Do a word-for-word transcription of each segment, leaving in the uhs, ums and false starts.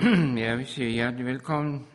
Ja, vi siger hjertelig velkommen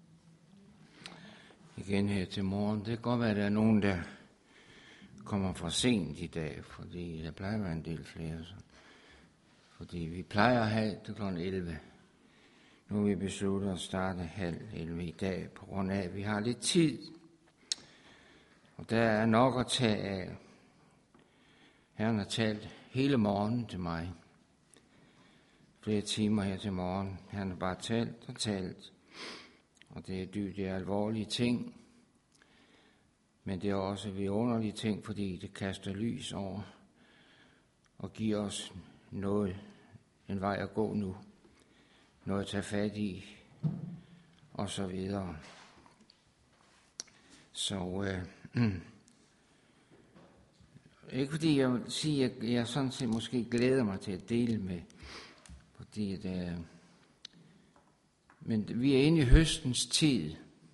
igen her til morgen. Det kan godt være, at der er nogen, der kommer for sent i dag, fordi der plejer at være en del flere. Så. Fordi vi plejer at have det klokken elleve. Nu har vi besluttet at starte halv elleve i dag, på grund af, at vi har lidt tid. Og der er nok at tage af. Herren har talt hele morgenen til mig. Flere timer her til morgen. Han har bare talt og talt. Og det er dybt, det er alvorlige ting. Men det er også vidunderlige ting, fordi det kaster lys over og giver os noget, en vej at gå nu. Noget at tage fat i, og så videre. Så øh, ikke fordi jeg vil sige, at jeg sådan set måske glæder mig til at dele med, fordi det, øh, men vi er inde i høstens tid,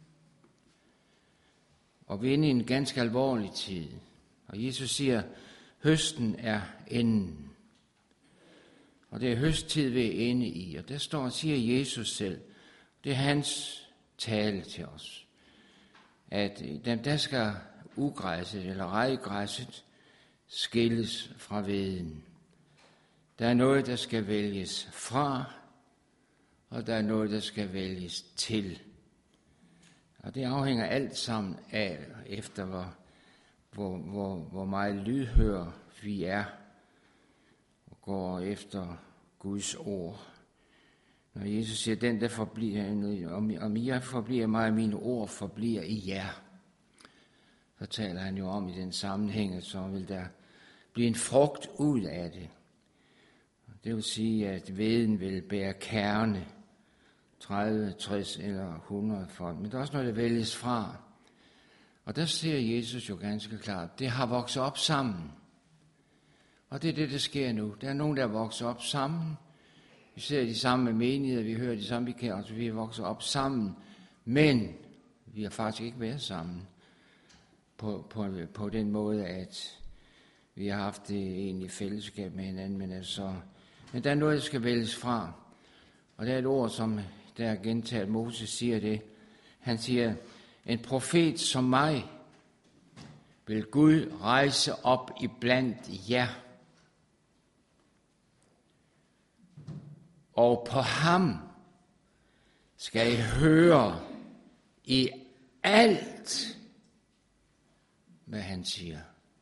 og vi er inde i en ganske alvorlig tid. Og Jesus siger, høsten er enden. Og det er høsttid, vi er inde i. Og der står og siger Jesus selv, det er hans tale til os, at der skal ugræsset eller rejgræsset skilles fra veden. Der er noget, der skal vælges fra, og der er noget, der skal vælges til. Og det afhænger alt sammen af, efter hvor, hvor, hvor, hvor meget lydhør vi er, og går efter Guds ord. Når Jesus siger, den der forbliver, om jeg forbliver mig, og mine ord forbliver i jer, så taler han jo om i den sammenhæng, så vil der blive en frugt ud af det. Det vil sige, at veden vil bære kerne, tredive, tres eller hundrede folk. Men der er også noget, der vælges fra. Og der siger Jesus jo ganske klart, det har vokset op sammen. Og det er det, der sker nu. Der er nogen, der er vokset op sammen. Vi ser de samme menigheder, vi hører de samme vikærer, altså vi er vokset op sammen. Men vi har faktisk ikke været sammen på, på, på den måde, at vi har haft det egentlig fællesskab med hinanden. Men, altså, men der er noget, der skal vælges fra. Og der er et ord, som der er gentaget, Moses siger det. Han siger, en profet som mig vil Gud rejse op iblandt jer. Og på ham skal I høre i alt, hvad han siger.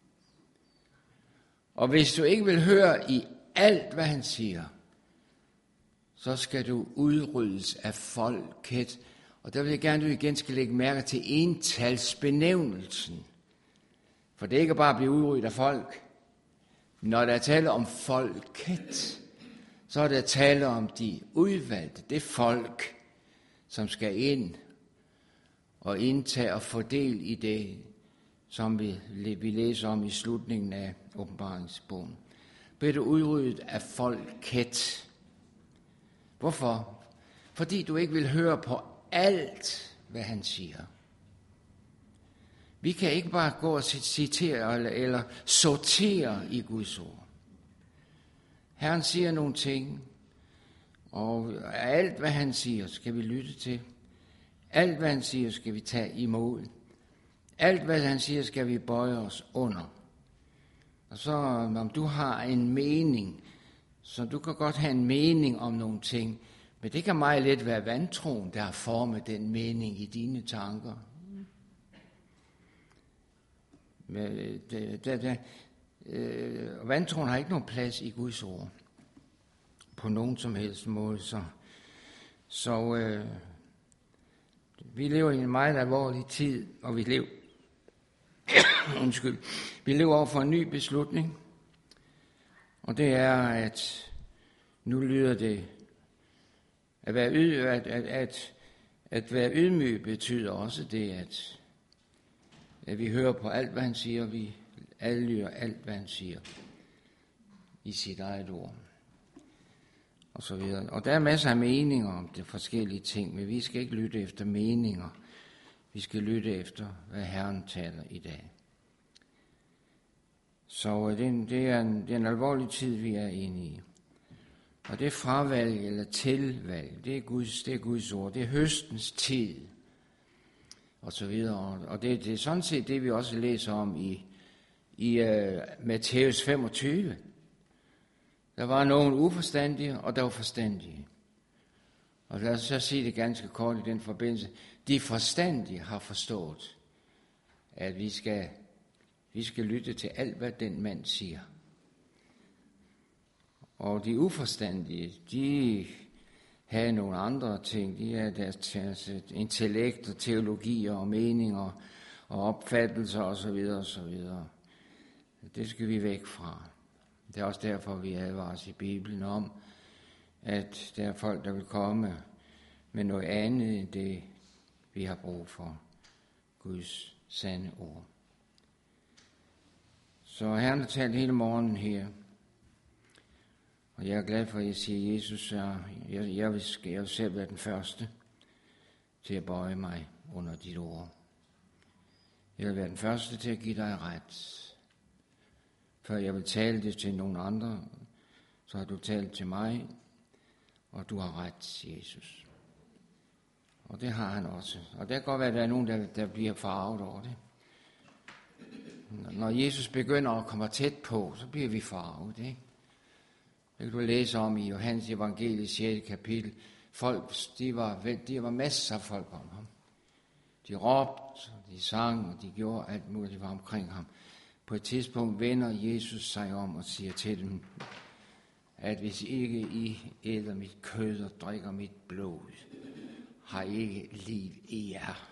Og hvis du ikke vil høre i alt, hvad han siger, så skal du udryddes af folket. Og der vil jeg gerne, at du igen skal lægge mærke til entalsbenævnelsen. For det er ikke bare at blive udryddet af folk. Når der er tale om folket, så er der tale om de udvalgte. Det folk, som skal ind og indtage og få del i det, som vi, vi læser om i slutningen af åbenbaringsbogen. Bliver du udryddet af folket. Hvorfor? Fordi du ikke vil høre på alt, hvad han siger. Vi kan ikke bare gå og citere eller, eller sortere i Guds ord. Herren siger nogle ting, og alt, hvad han siger, skal vi lytte til. Alt, hvad han siger, skal vi tage imod. Alt, hvad han siger, skal vi bøje os under. Og så, om du har en mening, så du kan godt have en mening om nogle ting, men det kan meget let være vantroen, der har formet den mening i dine tanker. Men det, det, det, øh, vantroen har ikke nogen plads i Guds ord, på nogen som helst måde. Så, så øh, vi lever i en meget alvorlig tid, og vi lever, undskyld, vi lever over for en ny beslutning, og det er, at nu lyder det, at være, yd, at, at, at, at være ydmyg betyder også det, at, at vi hører på alt, hvad han siger, og vi adlyder alt, hvad han siger i sit eget ord. Og så videre. Og der er masser af meninger om de forskellige ting, men vi skal ikke lytte efter meninger. Vi skal lytte efter, hvad Herren taler i dag. Så det er en, det er en, det er en alvorlig tid, vi er inde i. Og det fravalg eller tilvalg, det er Guds, det er Guds ord, det er høstens tid, og så videre. Og det, det er sådan set det, vi også læser om i, i uh, Matthæus femogtyve. Der var nogen uforstandige, og der var forstandige. Og lad os så sige det ganske kort i den forbindelse. De forstandige har forstået, at vi skal, vi skal lytte til alt, hvad den mand siger. Og de uforstandige, de havde nogle andre ting. De havde deres, deres intellekt og teologier og meninger og opfattelser osv. osv. Det skal vi væk fra. Det er også derfor, vi advares i Bibelen om, at der er folk, der vil komme med noget andet end det, vi har brug for. Guds sande ord. Så Herren har talt hele morgenen her. Og jeg er glad for, at jeg siger, Jesus, jeg, jeg, vil, jeg vil selv være den første til at bøje mig under dit ord. Jeg vil være den første til at give dig ret. Før jeg vil tale det til nogen andre, så har du talt til mig, og du har ret, Jesus. Og det har han også. Og det kan godt være, at der er nogen, der, der bliver farvet over det. Når Jesus begynder at komme tæt på, så bliver vi farvet, ikke? Det kan du læse om i Johannes evangelie sjette kapitel. Folk, de var, de var masser af folk om ham. De råbte, de sang, og de gjorde alt muligt, de var omkring ham. På et tidspunkt vender Jesus sig om og siger til dem, at hvis ikke I æder mit kød og drikker mit blod, har I ikke liv i jer.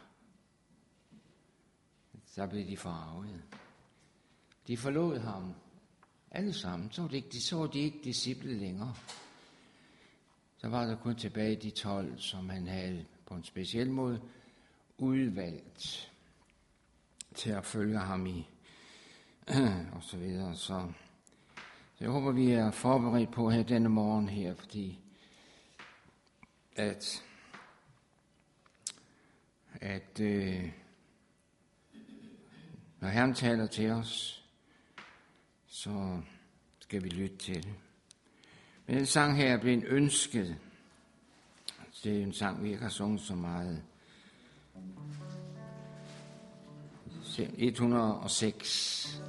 Så blev de farvet. De forlod ham. Alle sammen. Så var de ikke, de så de ikke disciple længere. Så var der kun tilbage de tolv, som han havde på en speciel måde udvalgt til at følge ham i. Og så videre. Så, så jeg håber, vi er forberedt på her denne morgen her, fordi at, at øh, når Herren taler til os, så skal vi lytte til det. Men den sang her er blevet ønsket. Det er en sang, vi ikke har sunget så meget. et hundrede og seks.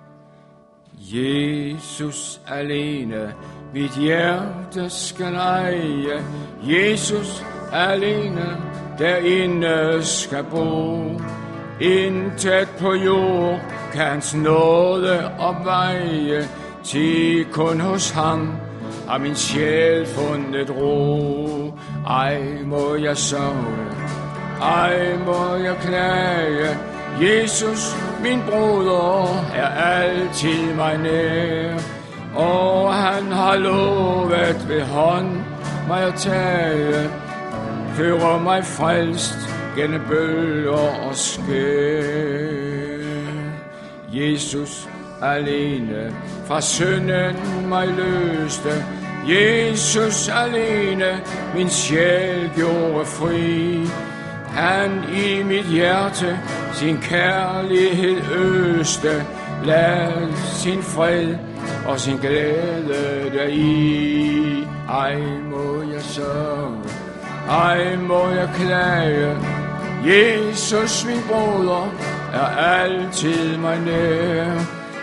Jesus alene, mit hjerte skal eje. Jesus alene, derinde skal bo. Intet på jord kan hans nåde opveje, til kun hos ham har min sjæl fundet ro. Ej må jeg sove, ej må jeg klage, Jesus min broder er altid mig nær, og han har lovet ved hånd mig at tage, fører mig frelst gennem bølger og skær. Jesus alene fra synden mig løste, Jesus alene min sjæl gjorde fri. Han i mit hjerte sin kærlighed øste, lad sin fred og sin glæde deri. Ej må jeg sørge, ej må jeg klage, Jesus min broder er altid mig nær.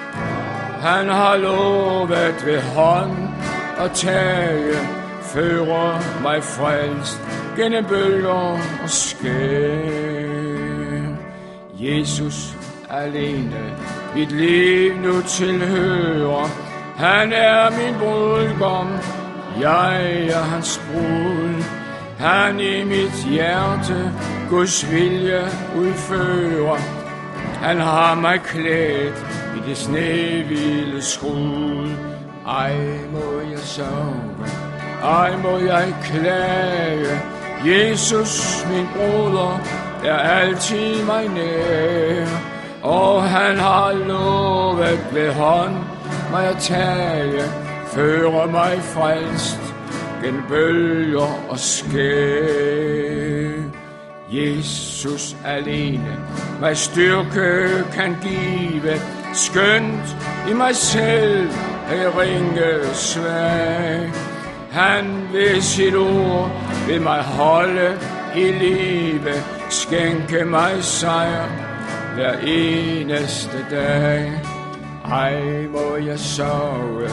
Han har lovet ved hånd at tage, fører mig frelst gennem bølger og skær. Jesus alene mit liv nu tilhører, han er min brudgom, jeg er hans brud. Han i mit hjerte Guds vilje udfører, han har mig klædt i det snehvide skrud. Ej må jeg sove, ej må jeg klage, Jesus min broder er altid mig nær, og han har lovet ved hånd mig at tage, fører mig frelst gennem bølger og skær. Jesus alene mig styrke kan give, skønt i mig selv er ringe svag. Han ved sit ord vil mig holde i live, skænke mig sejr hver eneste dag. Ej, må jeg sove.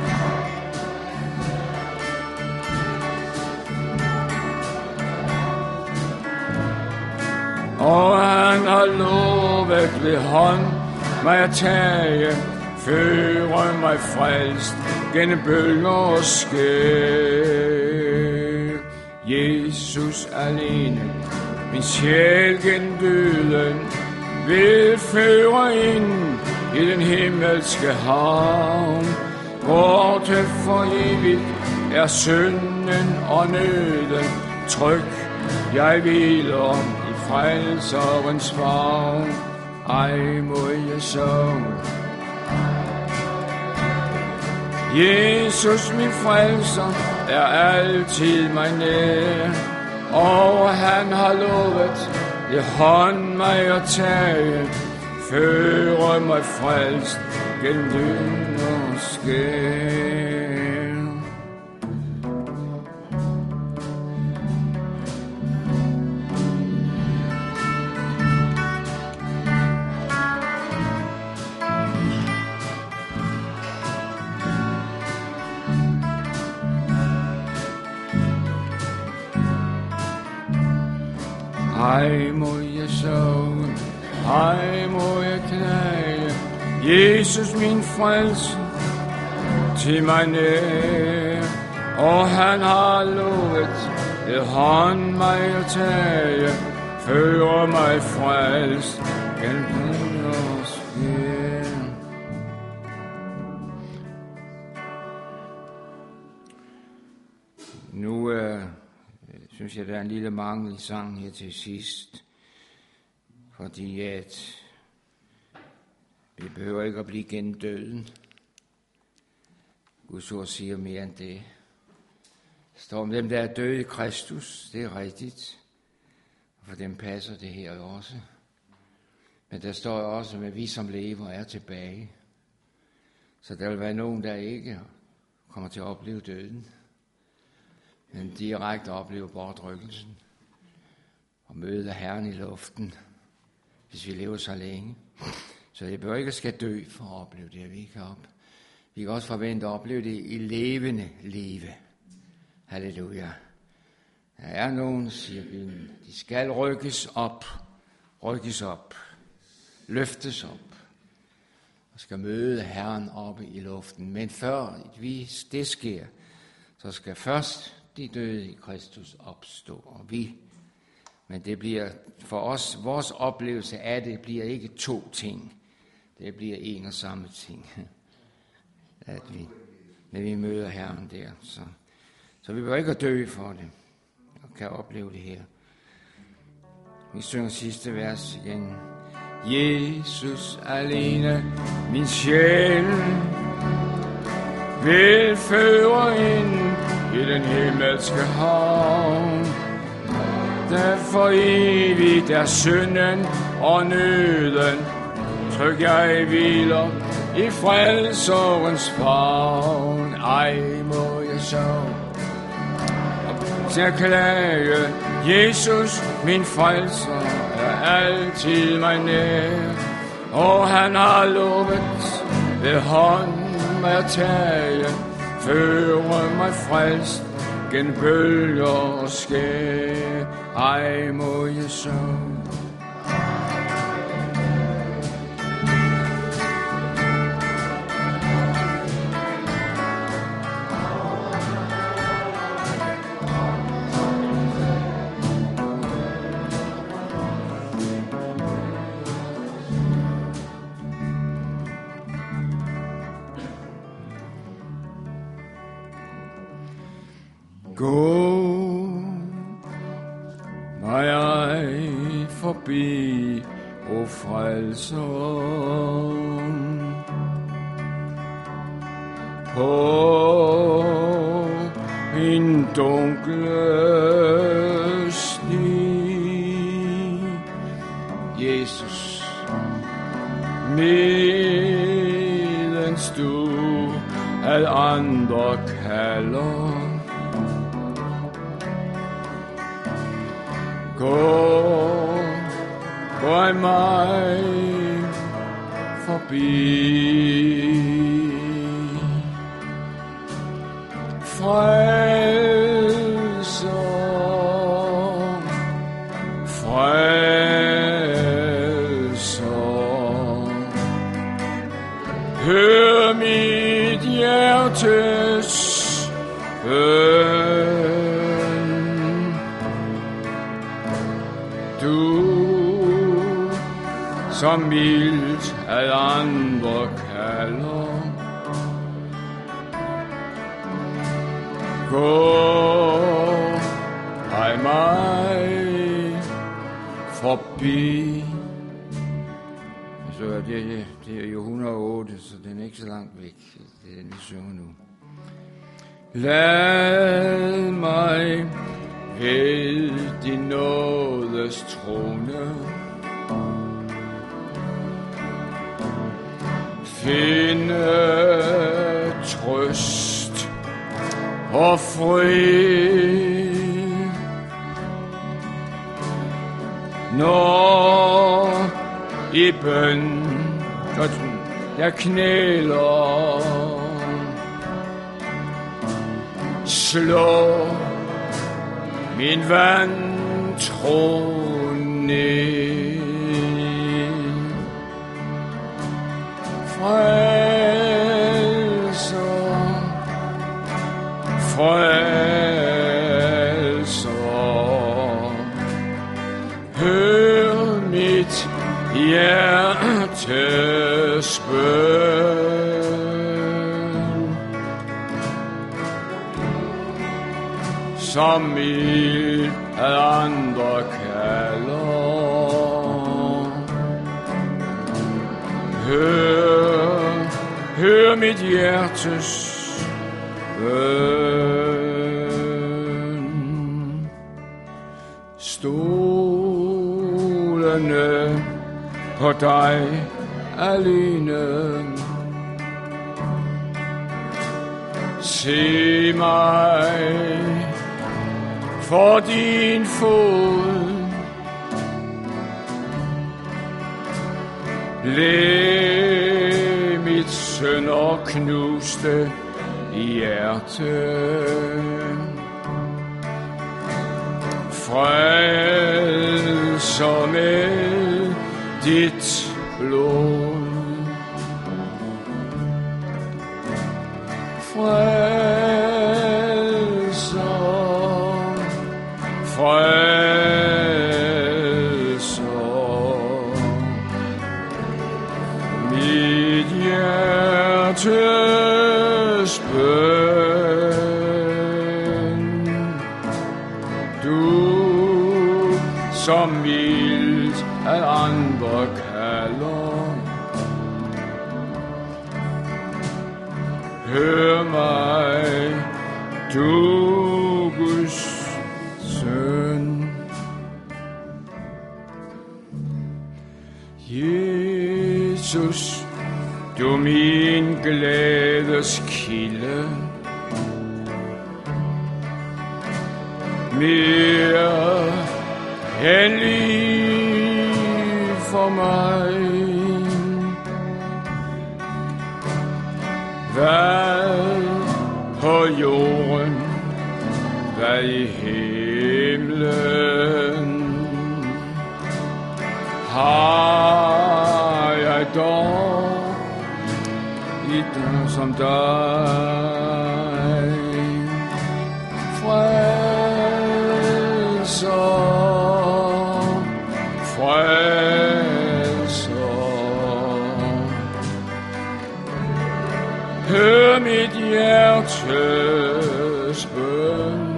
Og han har lovet ved hånd mig at tage, føre mig frelst gennem bølger og skær. Jesus alene, min sjæl gennem døden, vil føre ind i den himmelske havn. Borte for evigt er synden og nøden, tryg jeg hviler i frelserens favn. Ej, må jeg sove. Jesus, min frelser, er altid mig nær, og han har lovet i hånd mig at tage, føre mig frelst gennem døden og skær. Ej, må jeg sove, ej, må jeg knæge, Jesus min frelse til mig nær, og han har lovet ved hånd mig at tage, føre mig frelst gennem døden og skær. Nu øh synes jeg, der er en lille mangel i sangen her til sidst, fordi at vi behøver ikke at blive gennem døden. Guds ord siger mere end det. Der står om dem, der er døde i Kristus, det er rigtigt, for dem passer det her også. Men der står også, at vi som lever er tilbage. Så der vil være nogen, der ikke kommer til at opleve døden, men direkte opleve bortrykkelsen og møde Herren i luften, hvis vi lever så længe. Så det behøver ikke at skal dø for at opleve det, vi kan op. Vi kan også forvente at opleve det i levende live. Halleluja. Der er nogen, siger Bibelen, de skal rykkes op, rykkes op, løftes op, og skal møde Herren oppe i luften. Men før vi, det sker, så skal først de døde i Kristus opstå, og vi. Men det bliver for os, vores oplevelse af det bliver ikke to ting. Det bliver en og samme ting. At vi, når vi møder Herren der. Så, så vi behøver ikke at dø for det, og kan opleve det her. Vi synger sidste vers igen. Jesus alene, min sjæl, vil føre ind i den himmelske havn. Der for evigt er synden og nøden, tryg jeg hviler i frelserens favn. Ej, må jeg sove til at klage, Jesus min frelser er altid mig nær, og han har lovet ved hånden mig at tage, føre mig frelst gennem bølger og skær. Ej, må jeg sove. Gå mig ej forbi, o frelser, på min dunkle sti. Jesus, medens du al andre kalder, jeg mig forbi. Frelser, frelser, hør mit hjertes bøn. Du, som mildt ad andre kalder, gå ej mig forbi. Så det, det, det er jo et hundrede og otte, så den er ikke så langt væk. Det er den, vi synger nu. Lad mig ved din nådes trone finde trøst og fred, når i bøn jeg knæler, slå min vantro ned. Frelser, frelser, hør mit hjertes bøn, som mild ad andre kalder. Hør, hør mit hjertes bøn. Stolende på dig alene, se mig for din fod. Læg mit sønder knuste hjerte, frelser med dit blod. Frelser, frelser, mit hjertes bøn. Du, som mildt ad andre kalder, hør mig, du Guds søn. Jesus, du min glædes kilde, mere end liv for mig. Hvad på jorden, hvad i himlen, har jeg dog i den som dig. Frelser, frelser, hør mit hjertes bøn.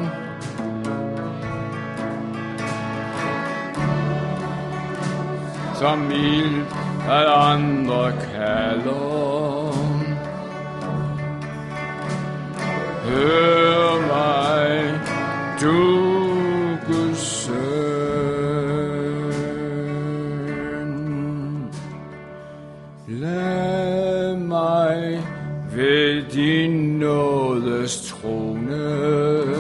Som mild ad andre kalder, hør mig, du Guds søn. Lad mig ved din nådes trone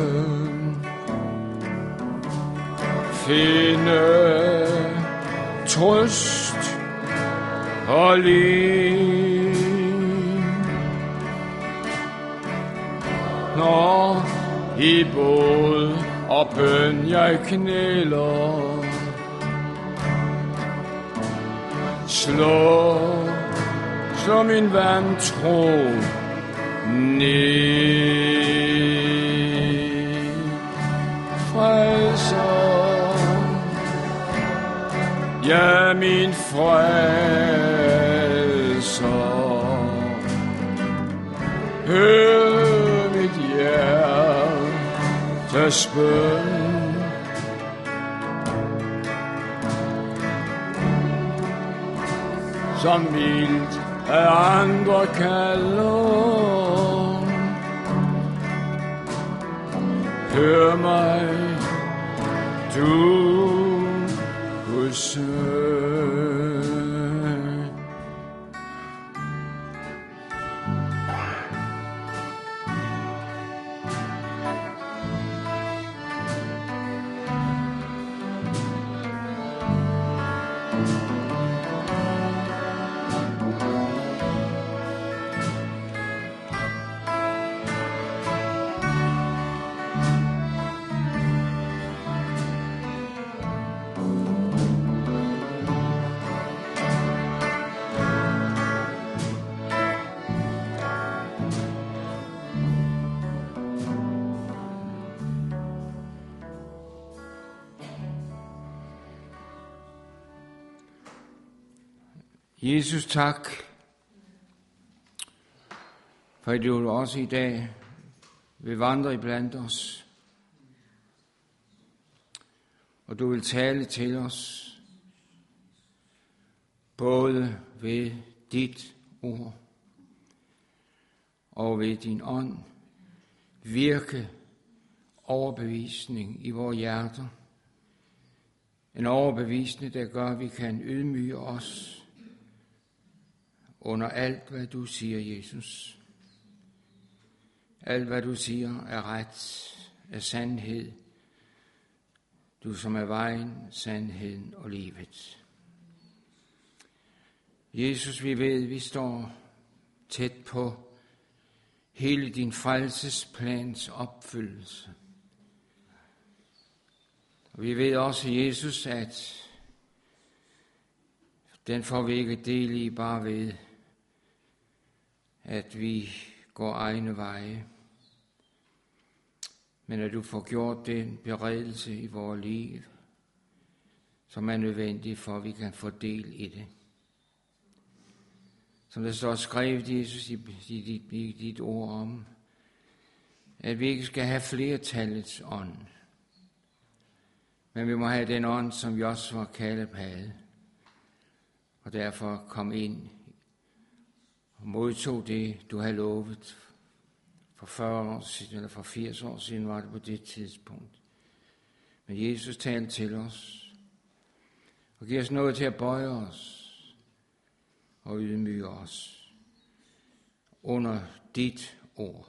finde trøst og liv. Når i båd og bøn jeg knæler, slå, slå min vantro ned. Frelser, ja, min frelser, hør mit hjertes bøn. Som mildt af andre kalder, hør mig, du Guds søn. Jesus, tak, for at du også i dag vil vandre iblandt os, og du vil tale til os, både ved dit ord og ved din ånd, virke overbevisning i vores hjerter, en overbevisning, der gør, at vi kan ydmyge os under alt, hvad du siger, Jesus. Alt, hvad du siger, er ret, er sandhed. Du som er vejen, sandheden og livet. Jesus, vi ved, vi står tæt på hele din frelsesplans opfyldelse. Og vi ved også, Jesus, at den får vi ikke del i bare ved, at vi går egne veje, men at du får gjort den beredelse i vores liv, som er nødvendig for, at vi kan få del i det. Som der står skrevet, Jesus, i, i, dit, i dit ord om, at vi ikke skal have flertallets ånd, men vi må have den ånd, som Josua Kaleb havde, og derfor kom ind og modtog det, du havde lovet for fyrre år siden, eller for firs år siden var det på det tidspunkt. Men Jesus talte til os, og giver os noget til at bøje os og ydmyge os under dit ord.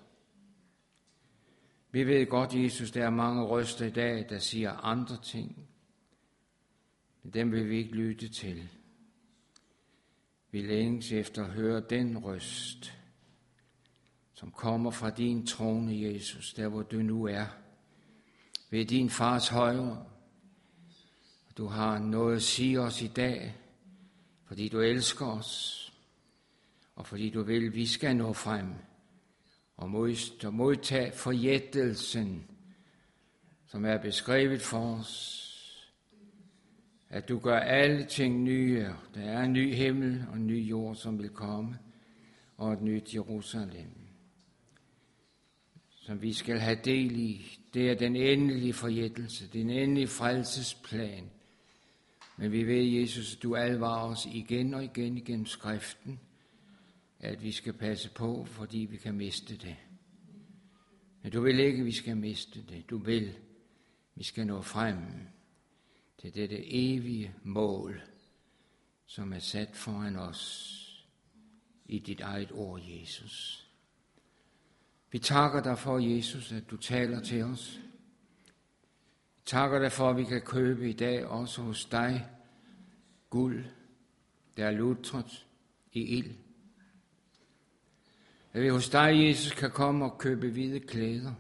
Vi ved godt, Jesus, der er mange røster i dag, der siger andre ting, men dem vil vi ikke lytte til. Vi længes efter at høre den røst, som kommer fra din trone, Jesus, der hvor du nu er, ved din fars højre. Du har noget at sige os i dag, fordi du elsker os, og fordi du vil, vi skal nå frem og modtage forjættelsen, som er beskrevet for os, at du gør alle ting nye. Der er en ny himmel og en ny jord, som vil komme, og et nyt Jerusalem, som vi skal have del i. Det er den endelige forjættelse, den endelige frelsesplan. Men vi ved, Jesus, at du advarer os igen og igen igennem skriften, at vi skal passe på, fordi vi kan miste det. Men du vil ikke, at vi skal miste det. Du vil, vi skal nå frem til dette evige mål, som er sat foran os i dit eget ord, Jesus. Vi takker dig for, Jesus, at du taler til os. Vi takker dig for, at vi kan købe i dag også hos dig guld, der er lutret i ild. At vi hos dig, Jesus, kan komme og købe hvide klæder,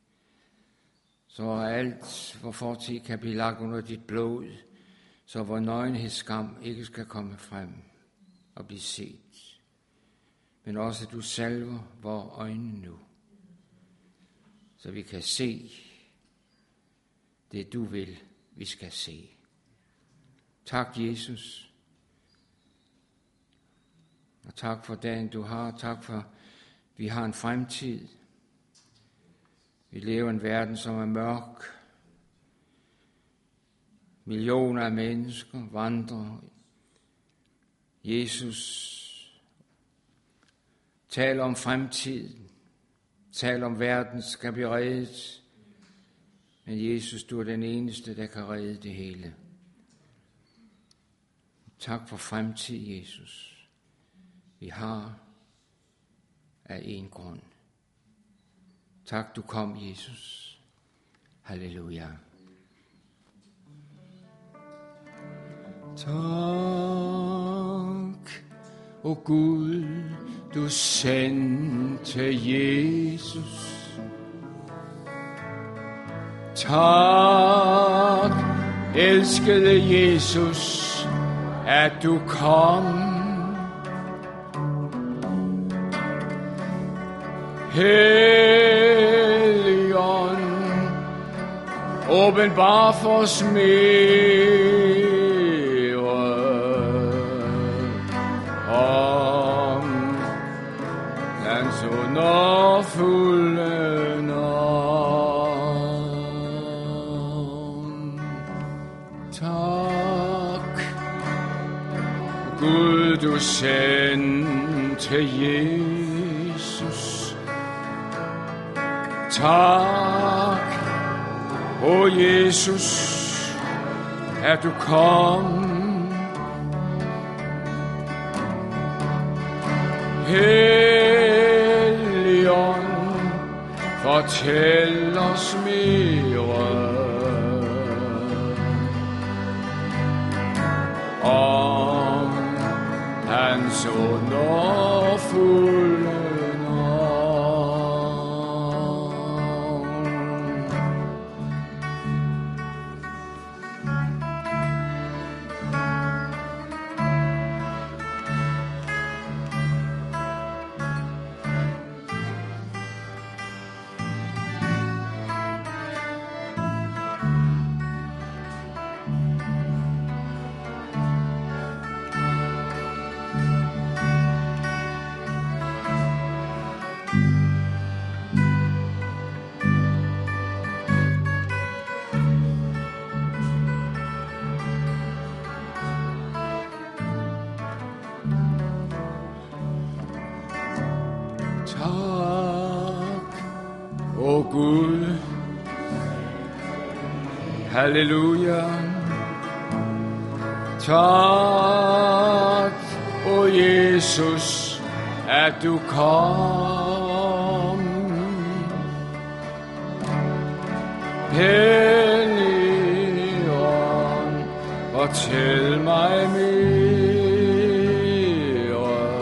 så alt, hvor fortid kan blive lagt under dit blod, så vor nøgenhedsskam ikke skal komme frem og blive set. Men også at du salver vores øjne nu, så vi kan se det, du vil, vi skal se. Tak, Jesus. Og tak for dagen, du har. Tak for, vi har en fremtid. Vi lever i en verden, som er mørk. Millioner af mennesker vandrer. Jesus taler om fremtiden. Taler om verden skal blive reddet. Men Jesus, du er den eneste, der kan redde det hele. Tak for fremtid, Jesus. Vi har af en grund. Tak, du kom, Jesus. Halleluja. Tak, o Gud, du sendte Jesus. Tak, elskede Jesus, at du kom. Helligånd, åbenbar for os mere om hans underfulde navn. Tak, Gud, du sendte Jesus. Tak, o Jesus, at du kom. Helligånd, fortæl os mere om hans underfulde navn. O Gud, halleluja. Tak, o Jesus, at du kom. Helligånd, fortæl mig mere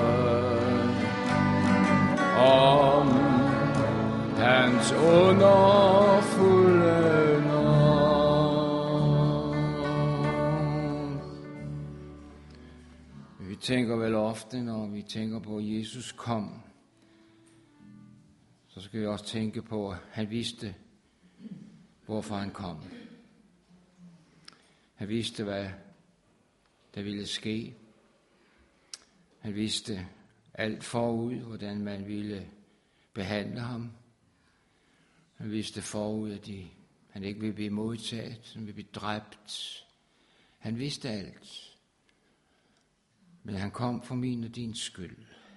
om hans underfulde navn. Vi tænker vel ofte, når vi tænker på, at Jesus kom, så skal vi også tænke på, at han vidste, hvorfor han kom. Han vidste, hvad der ville ske. Han vidste alt forud, hvordan man ville behandle ham. Han vidste forud, at de, han ikke ville blive modtaget, han ville blive dræbt. Han vidste alt. Men han kom for min og din skyld.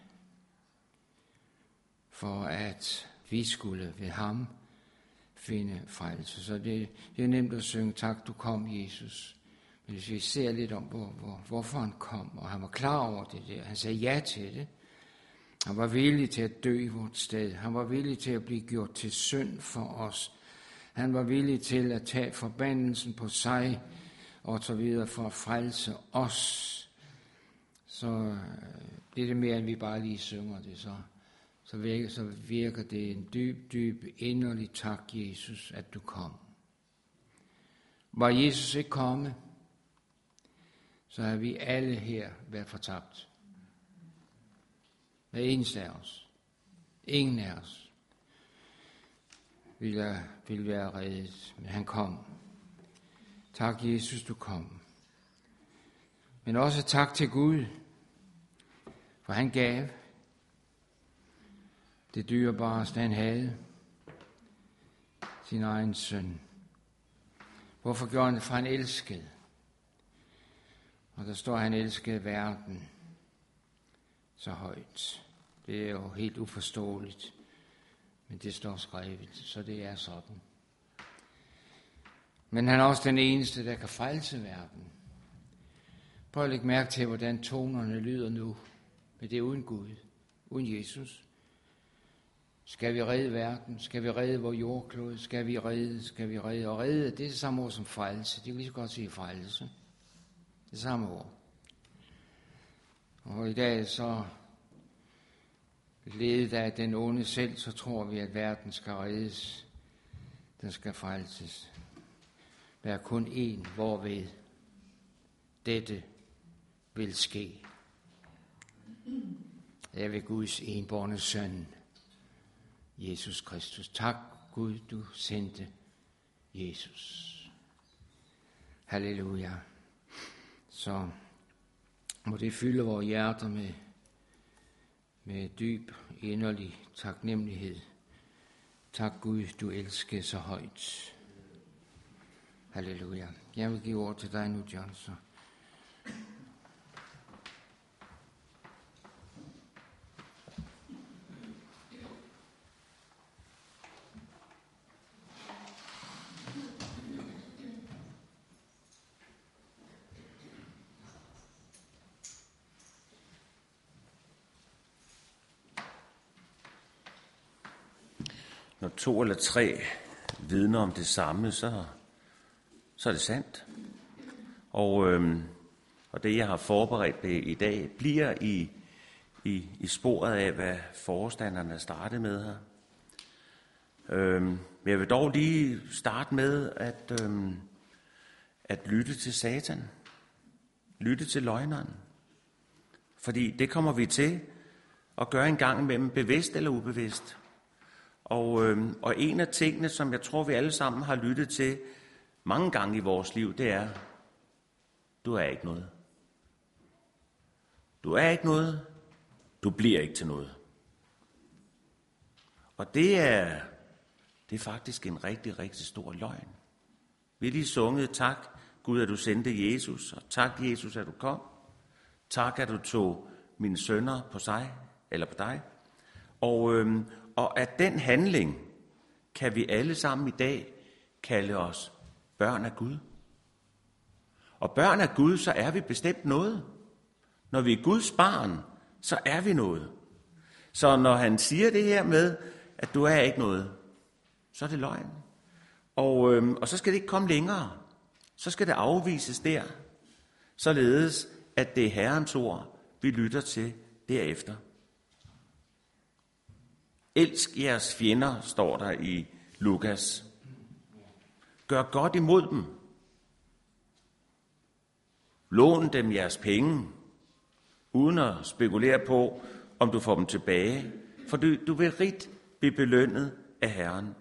For at vi skulle ved ham finde frelse. Så det, det er nemt at synge, tak du kom, Jesus. Men hvis vi ser lidt om, hvor, hvor, hvorfor han kom, og han var klar over det der, han sagde ja til det. Han var villig til at dø i vort sted. Han var villig til at blive gjort til synd for os. Han var villig til at tage forbandelsen på sig og så videre for at frelse os, så det er det mere, end vi bare lige synger det, så, så, virker, så virker det en dyb, dyb, inderlig tak, Jesus, at du kom. Var Jesus ikke komme, så har vi alle her været fortabt. Hver eneste af os. Ingen af os ville, ville være reddet, men han kom. Tak, Jesus, du kom. Men også tak til Gud, for han gav det dyrebareste, han havde, sin egen søn. Hvorfor gjorde han det? For han elskede. Og der står, at han elskede verden så højt. Det er jo helt uforståeligt, men det står skrevet, så det er sådan. Men han er også den eneste, der kan frelse verden. Prøv at lægge mærke til, hvordan tonerne lyder nu, men det er uden Gud, uden Jesus. Skal vi redde verden? Skal vi redde vores jordklode? Skal vi redde? Skal vi redde? Og redde, det er det samme ord som frelse. Det kan lige så godt sige frelse. Det samme ord. Og i dag så ledet af den onde selv, så tror vi, at verden skal reddes. Den skal frelses. Der er kun én, hvorved dette vil ske. Det er ved Guds enbårne søn, Jesus Kristus. Tak, Gud, du sendte Jesus. Halleluja. Så må det fylde vores hjerter med, med dyb, inderlig taknemmelighed. Tak, Gud, du elsker så højt. Halleluja. Jeg vil give ord til dig nu, John. Så. Når to eller tre vidner om det samme, så, så er det sandt. Og, øhm, og det, jeg har forberedt det i dag, bliver i, i, i sporet af, hvad forstanderne startede med her. Øhm, men jeg vil dog lige starte med at, øhm, at lytte til Satan. Lytte til løgneren. Fordi det kommer vi til at gøre en gang imellem, bevidst eller ubevidst. Og, øh, og en af tingene, som jeg tror, vi alle sammen har lyttet til mange gange i vores liv, det er, du er ikke noget. Du er ikke noget. Du bliver ikke til noget. Og det er, det er faktisk en rigtig, rigtig stor løgn. Vi har lige sunget, tak Gud, at du sendte Jesus, og tak Jesus, at du kom. Tak, at du tog mine sønner på sig, eller på dig. Og, øhm, og at den handling kan vi alle sammen i dag kalde os børn af Gud. Og børn af Gud, så er vi bestemt noget. Når vi er Guds barn, så er vi noget. Så når han siger det her med, at du er ikke noget, så er det løgn. Og, øhm, og så skal det ikke komme længere. Så skal det afvises der, således at det er Herrens ord, vi lytter til derefter. Elsk jeres fjender, står der i Lukas. Gør godt imod dem. Lån dem jeres penge, uden at spekulere på, om du får dem tilbage, for du, du vil rigt blive belønnet af Herren.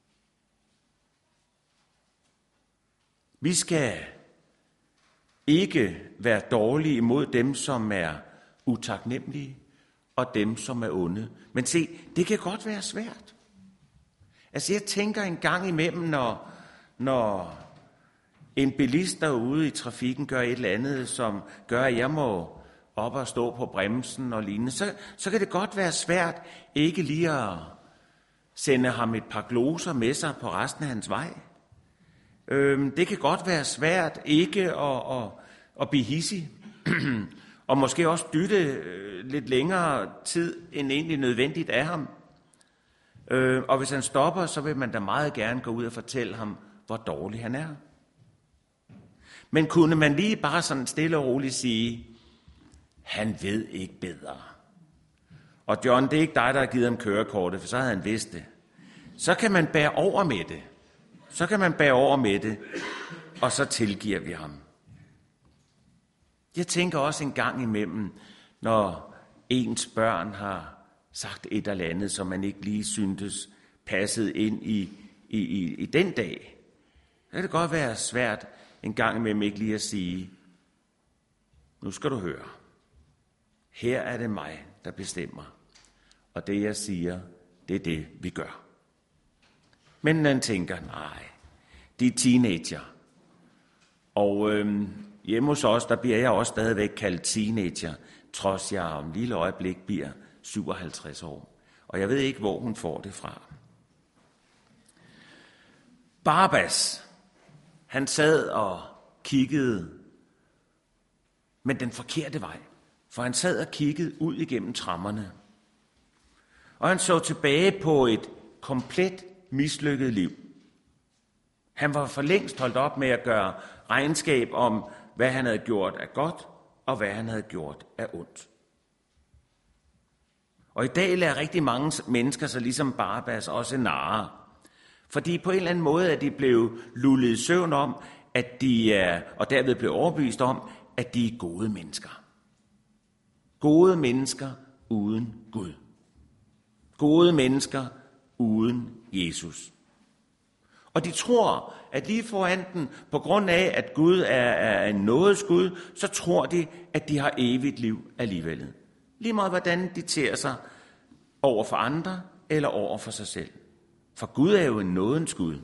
Vi skal ikke være dårlige imod dem, som er utaknemmelige, og dem, som er onde. Men se, det kan godt være svært. Altså, jeg tænker en gang imellem, når, når en bilist derude i trafikken gør et eller andet, som gør, at jeg må op og stå på bremsen og lignende, så, så kan det godt være svært ikke lige at sende ham et par gloser med sig på resten af hans vej. Øhm, det kan godt være svært ikke at, at, at blive hidsig, og måske også dytte lidt længere tid end egentlig nødvendigt af ham. Øh, og hvis han stopper, så vil man da meget gerne gå ud og fortælle ham, hvor dårlig han er. Men kunne man lige bare sådan stille og roligt sige, han ved ikke bedre. Og John, det er ikke dig, der har givet ham kørekortet, for så havde han vidst det. Så kan man bære over med det. Så kan man bære over med det, og så tilgiver vi ham. Jeg tænker også en gang imellem, når ens børn har sagt et eller andet, som man ikke lige syntes passede ind i, i, i, i den dag. Så kan det godt være svært en gang imellem ikke lige at sige, nu skal du høre. Her er det mig, der bestemmer. Og det, jeg siger, det er det, vi gør. Men man tænker, nej, de er teenager. Og øhm, hjemme hos os, der bliver jeg også stadigvæk kaldt teenager, trods jeg om et lille øjeblik bliver syvoghalvtreds år. Og jeg ved ikke, hvor hun får det fra. Barabbas, han sad og kiggede, men den forkerte vej. For han sad og kiggede ud igennem trammerne. Og han så tilbage på et komplet mislykket liv. Han var for længst holdt op med at gøre regnskab om, hvad han havde gjort af godt, og hvad han havde gjort af ondt. Og i dag lader rigtig mange mennesker sig ligesom Barabbas også narre. Fordi på en eller anden måde er de blevet lullet i søvn om, at de er, og derved blevet overbevist om, at de er gode mennesker. Gode mennesker uden Gud. Gode mennesker uden Jesus. Og de tror, at lige foran den, på grund af, at Gud er, er en nådes Gud, så tror de, at de har evigt liv alligevel. Lige meget hvordan de tager sig over for andre eller over for sig selv. For Gud er jo en nådens Gud.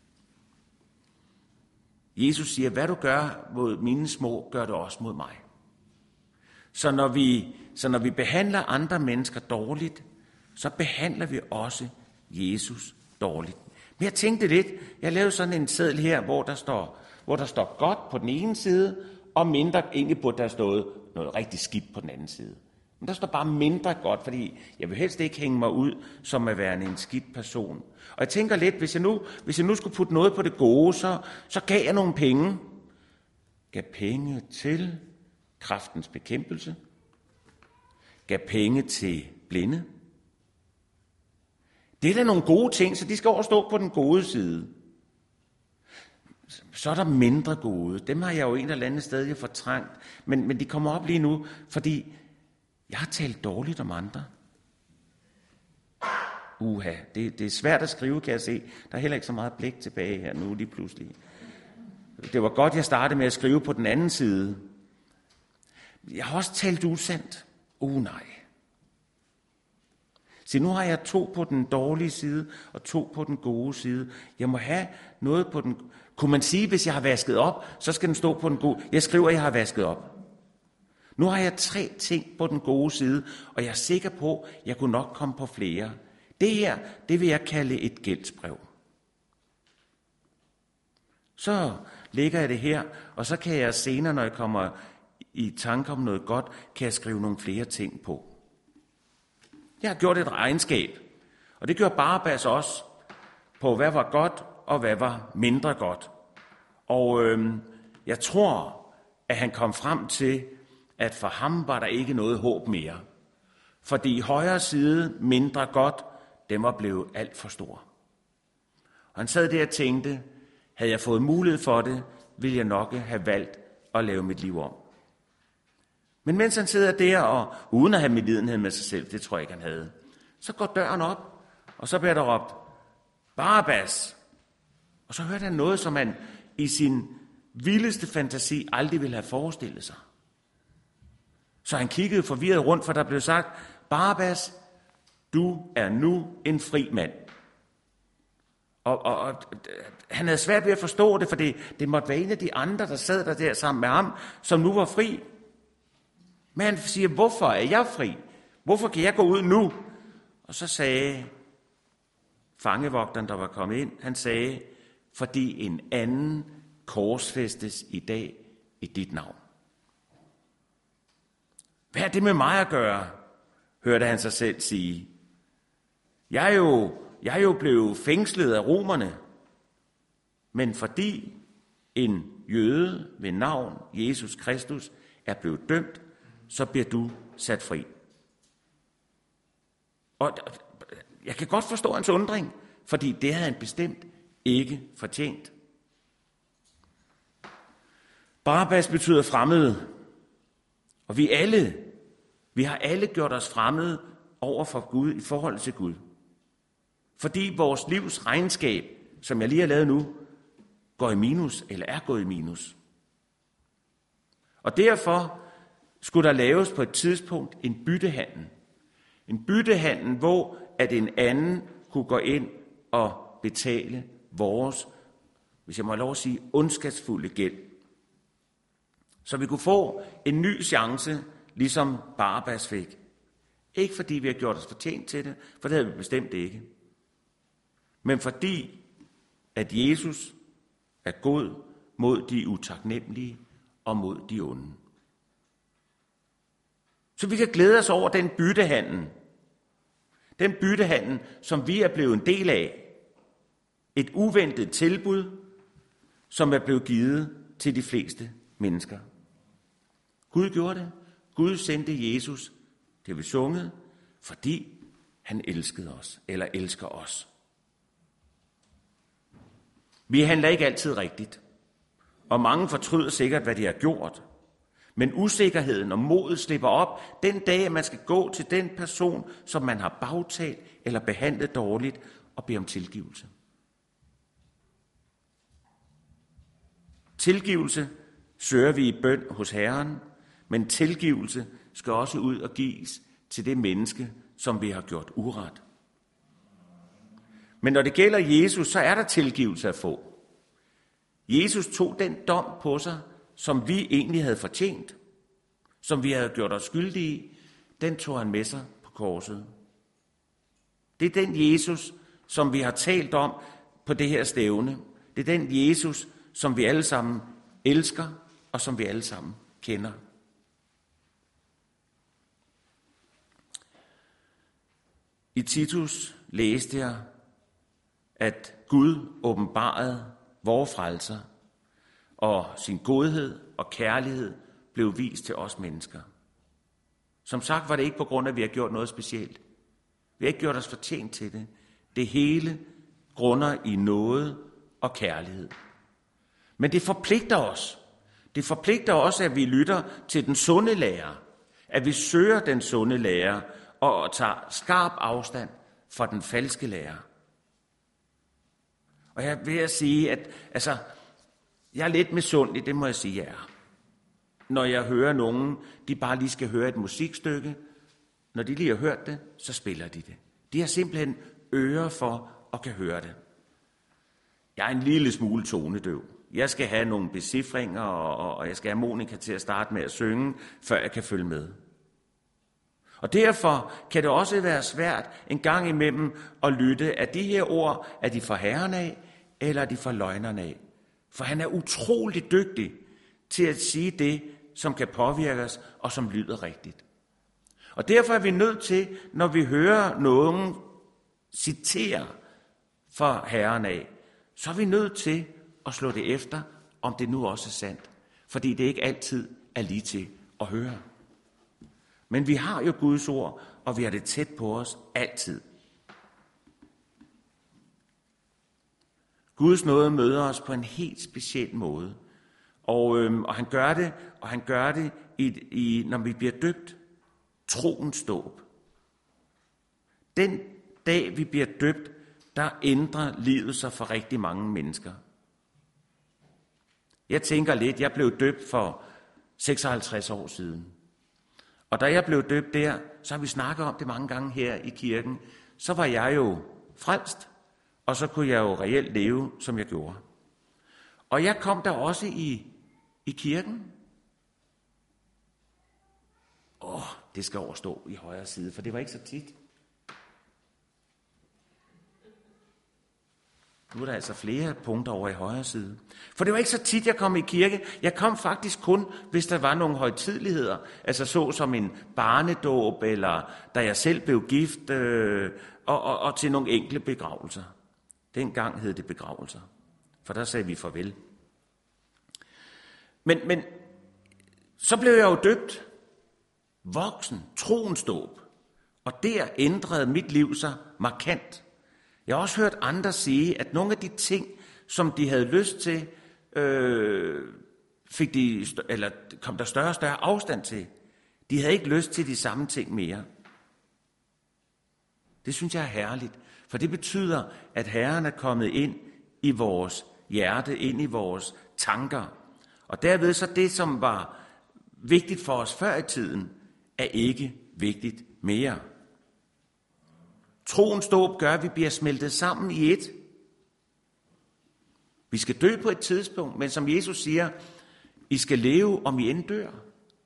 Jesus siger, hvad du gør mod mine små, gør det også mod mig. Så når vi, så når vi behandler andre mennesker dårligt, så behandler vi også Jesus dårligt. Men jeg tænkte lidt, jeg lavede sådan en seddel her, hvor der står, hvor der står godt på den ene side, og mindre, egentlig burde der stået noget rigtig skidt på den anden side. Men der står bare mindre godt, fordi jeg vil helst ikke hænge mig ud som at være en skidt person. Og jeg tænker lidt, hvis jeg nu, hvis jeg nu skulle putte noget på det gode, så, så gav jeg nogle penge. Gav penge til kræftens bekæmpelse. Gav penge til blinde. Det er da nogle gode ting, så de skal overstå på den gode side. Så er der mindre gode. Dem har jeg jo en eller anden sted fortrængt. Men, men de kommer op lige nu, fordi jeg har talt dårligt om andre. Uha, det, det er svært at skrive, kan jeg se. Der er heller ikke så meget blik tilbage her nu lige pludselig. Det var godt, jeg startede med at skrive på den anden side. Jeg har også talt usandt. Uh, nej. Så nu har jeg to på den dårlige side, og to på den gode side. Jeg må have noget på den... Kunne man sige, hvis jeg har vasket op, så skal den stå på den gode... Jeg skriver, at jeg har vasket op. Nu har jeg tre ting på den gode side, og jeg er sikker på, at jeg kunne nok komme på flere. Det her, det vil jeg kalde et gældsbrev. Så lægger jeg det her, og så kan jeg senere, når jeg kommer i tanke om noget godt, kan jeg skrive nogle flere ting på. Jeg har gjort et regnskab, og det gør Barabbas også, på hvad var godt, og hvad var mindre godt. Og øhm, jeg tror, at han kom frem til, at for ham var der ikke noget håb mere. Fordi højre side, mindre godt, den var blevet alt for stor. Og han sad der og tænkte, havde jeg fået mulighed for det, ville jeg nok have valgt at lave mit liv om. Men mens han sidder der, og uden at have medlidenhed med sig selv, det tror jeg ikke, han havde, så går døren op, og så bliver der råbt, Barabbas. Og så hørte han noget, som han i sin vildeste fantasi aldrig ville have forestillet sig. Så han kiggede forvirret rundt, for der blev sagt, Barabbas, du er nu en fri mand. Og, og, og han havde svært ved at forstå det, for det, det måtte være en af de andre, der sad der, der sammen med ham, som nu var fri. Men han siger, hvorfor er jeg fri? Hvorfor kan jeg gå ud nu? Og så sagde fangevogteren, der var kommet ind, han sagde, fordi en anden korsfæstes i dag i dit navn. Hvad er det med mig at gøre? Hørte han sig selv sige. Jeg er jo, jeg er jo blevet fængslet af romerne, men fordi en jøde ved navn Jesus Kristus er blevet dømt, så bliver du sat fri. Og jeg kan godt forstå hans undring, fordi det havde han bestemt ikke fortjent. Barabbas betyder fremmede, og vi alle, vi har alle gjort os fremmede over for Gud i forhold til Gud. Fordi vores livs regnskab, som jeg lige har lavet nu, går i minus, eller er gået i minus. Og derfor skulle der laves på et tidspunkt en byttehandel. En byttehandel, hvor at en anden kunne gå ind og betale vores, hvis jeg må have lov at sige, ondskabsfulde gæld. Så vi kunne få en ny chance, ligesom Barabbas fik. Ikke fordi vi har gjort os fortjent til det, for det havde vi bestemt ikke. Men fordi, at Jesus er god mod de utaknemmelige og mod de onde. Så vi kan glæde os over den byttehandel. Den byttehandel, som vi er blevet en del af. Et uventet tilbud, som er blevet givet til de fleste mennesker. Gud gjorde det. Gud sendte Jesus, det vi sunget, fordi han elskede os, eller elsker os. Vi handler ikke altid rigtigt, og mange fortryder sikkert, hvad de har gjort. Men usikkerheden og modet slipper op den dag, man skal gå til den person, som man har bagtalt eller behandlet dårligt, og bede om tilgivelse. Tilgivelse søger vi i bøn hos Herren, men tilgivelse skal også ud og gives til det menneske, som vi har gjort uret. Men når det gælder Jesus, så er der tilgivelse at få. Jesus tog den dom på sig, som vi egentlig havde fortjent, som vi havde gjort os skyldige i, den tog han med sig på korset. Det er den Jesus, som vi har talt om på det her stævne. Det er den Jesus, som vi alle sammen elsker, og som vi alle sammen kender. I Titus læste jeg, at Gud åbenbarede vores frelser, og sin godhed og kærlighed blev vist til os mennesker. Som sagt var det ikke på grund af, at vi har gjort noget specielt. Vi har ikke gjort os fortjent til det. Det hele grunder i nåde og kærlighed. Men det forpligter os. Det forpligter os, at vi lytter til den sunde lærer. At vi søger den sunde lærer og tager skarp afstand fra den falske lærer. Og jeg vil sige, at altså, jeg er lidt misundelig, det må jeg sige, jeg er. Når jeg hører nogen, de bare lige skal høre et musikstykke, når de lige har hørt det, så spiller de det. De har simpelthen ører for at kan høre det. Jeg er en lille smule tonedøv. Jeg skal have nogle becifringer, og, og jeg skal have Monika til at starte med at synge, før jeg kan følge med. Og derfor kan det også være svært en gang imellem at lytte, at de her ord, er de fra Herren af, eller er de fra løgnerne af. For han er utrolig dygtig til at sige det, som kan påvirke os, og som lyder rigtigt. Og derfor er vi nødt til, når vi hører nogen citere fra Herren af, så er vi nødt til at slå det efter, om det nu også er sandt. Fordi det ikke altid er lige til at høre. Men vi har jo Guds ord, og vi har det tæt på os altid. Guds nåde møder os på en helt speciel måde. Og, øhm, og han gør det, og han gør det, i, i, når vi bliver døbt. Troens dåb. Den dag, vi bliver døbt, der ændrer livet sig for rigtig mange mennesker. Jeg tænker lidt, jeg blev døbt for seksoghalvtreds år siden. Og da jeg blev døbt der, så har vi snakket om det mange gange her i kirken, så var jeg jo frelst, og så kunne jeg jo reelt leve, som jeg gjorde. Og jeg kom der også i, i kirken. Åh, det skal overstå i højre side, for det var ikke så tit. Nu er der altså flere punkter over i højre side. For det var ikke så tit, jeg kom i kirke. Jeg kom faktisk kun, hvis der var nogle højtideligheder. Altså så som en barnedåb, eller da jeg selv blev gift, øh, og, og, og til nogle enkle begravelser. Dengang hed det begravelser, for der sagde vi farvel. Men, men så blev jeg jo døbt, voksen, troens dåb, og der ændrede mit liv sig markant. Jeg har også hørt andre sige, at nogle af de ting, som de havde lyst til, øh, fik de, eller kom der større og større afstand til. De havde ikke lyst til de samme ting mere. Det synes jeg er herligt, for det betyder, at Herren er kommet ind i vores hjerte, ind i vores tanker. Og derved så det, som var vigtigt for os før i tiden, er ikke vigtigt mere. Troens dåb gør, at vi bliver smeltet sammen i et. Vi skal dø på et tidspunkt, men som Jesus siger, I skal leve, om I end dør.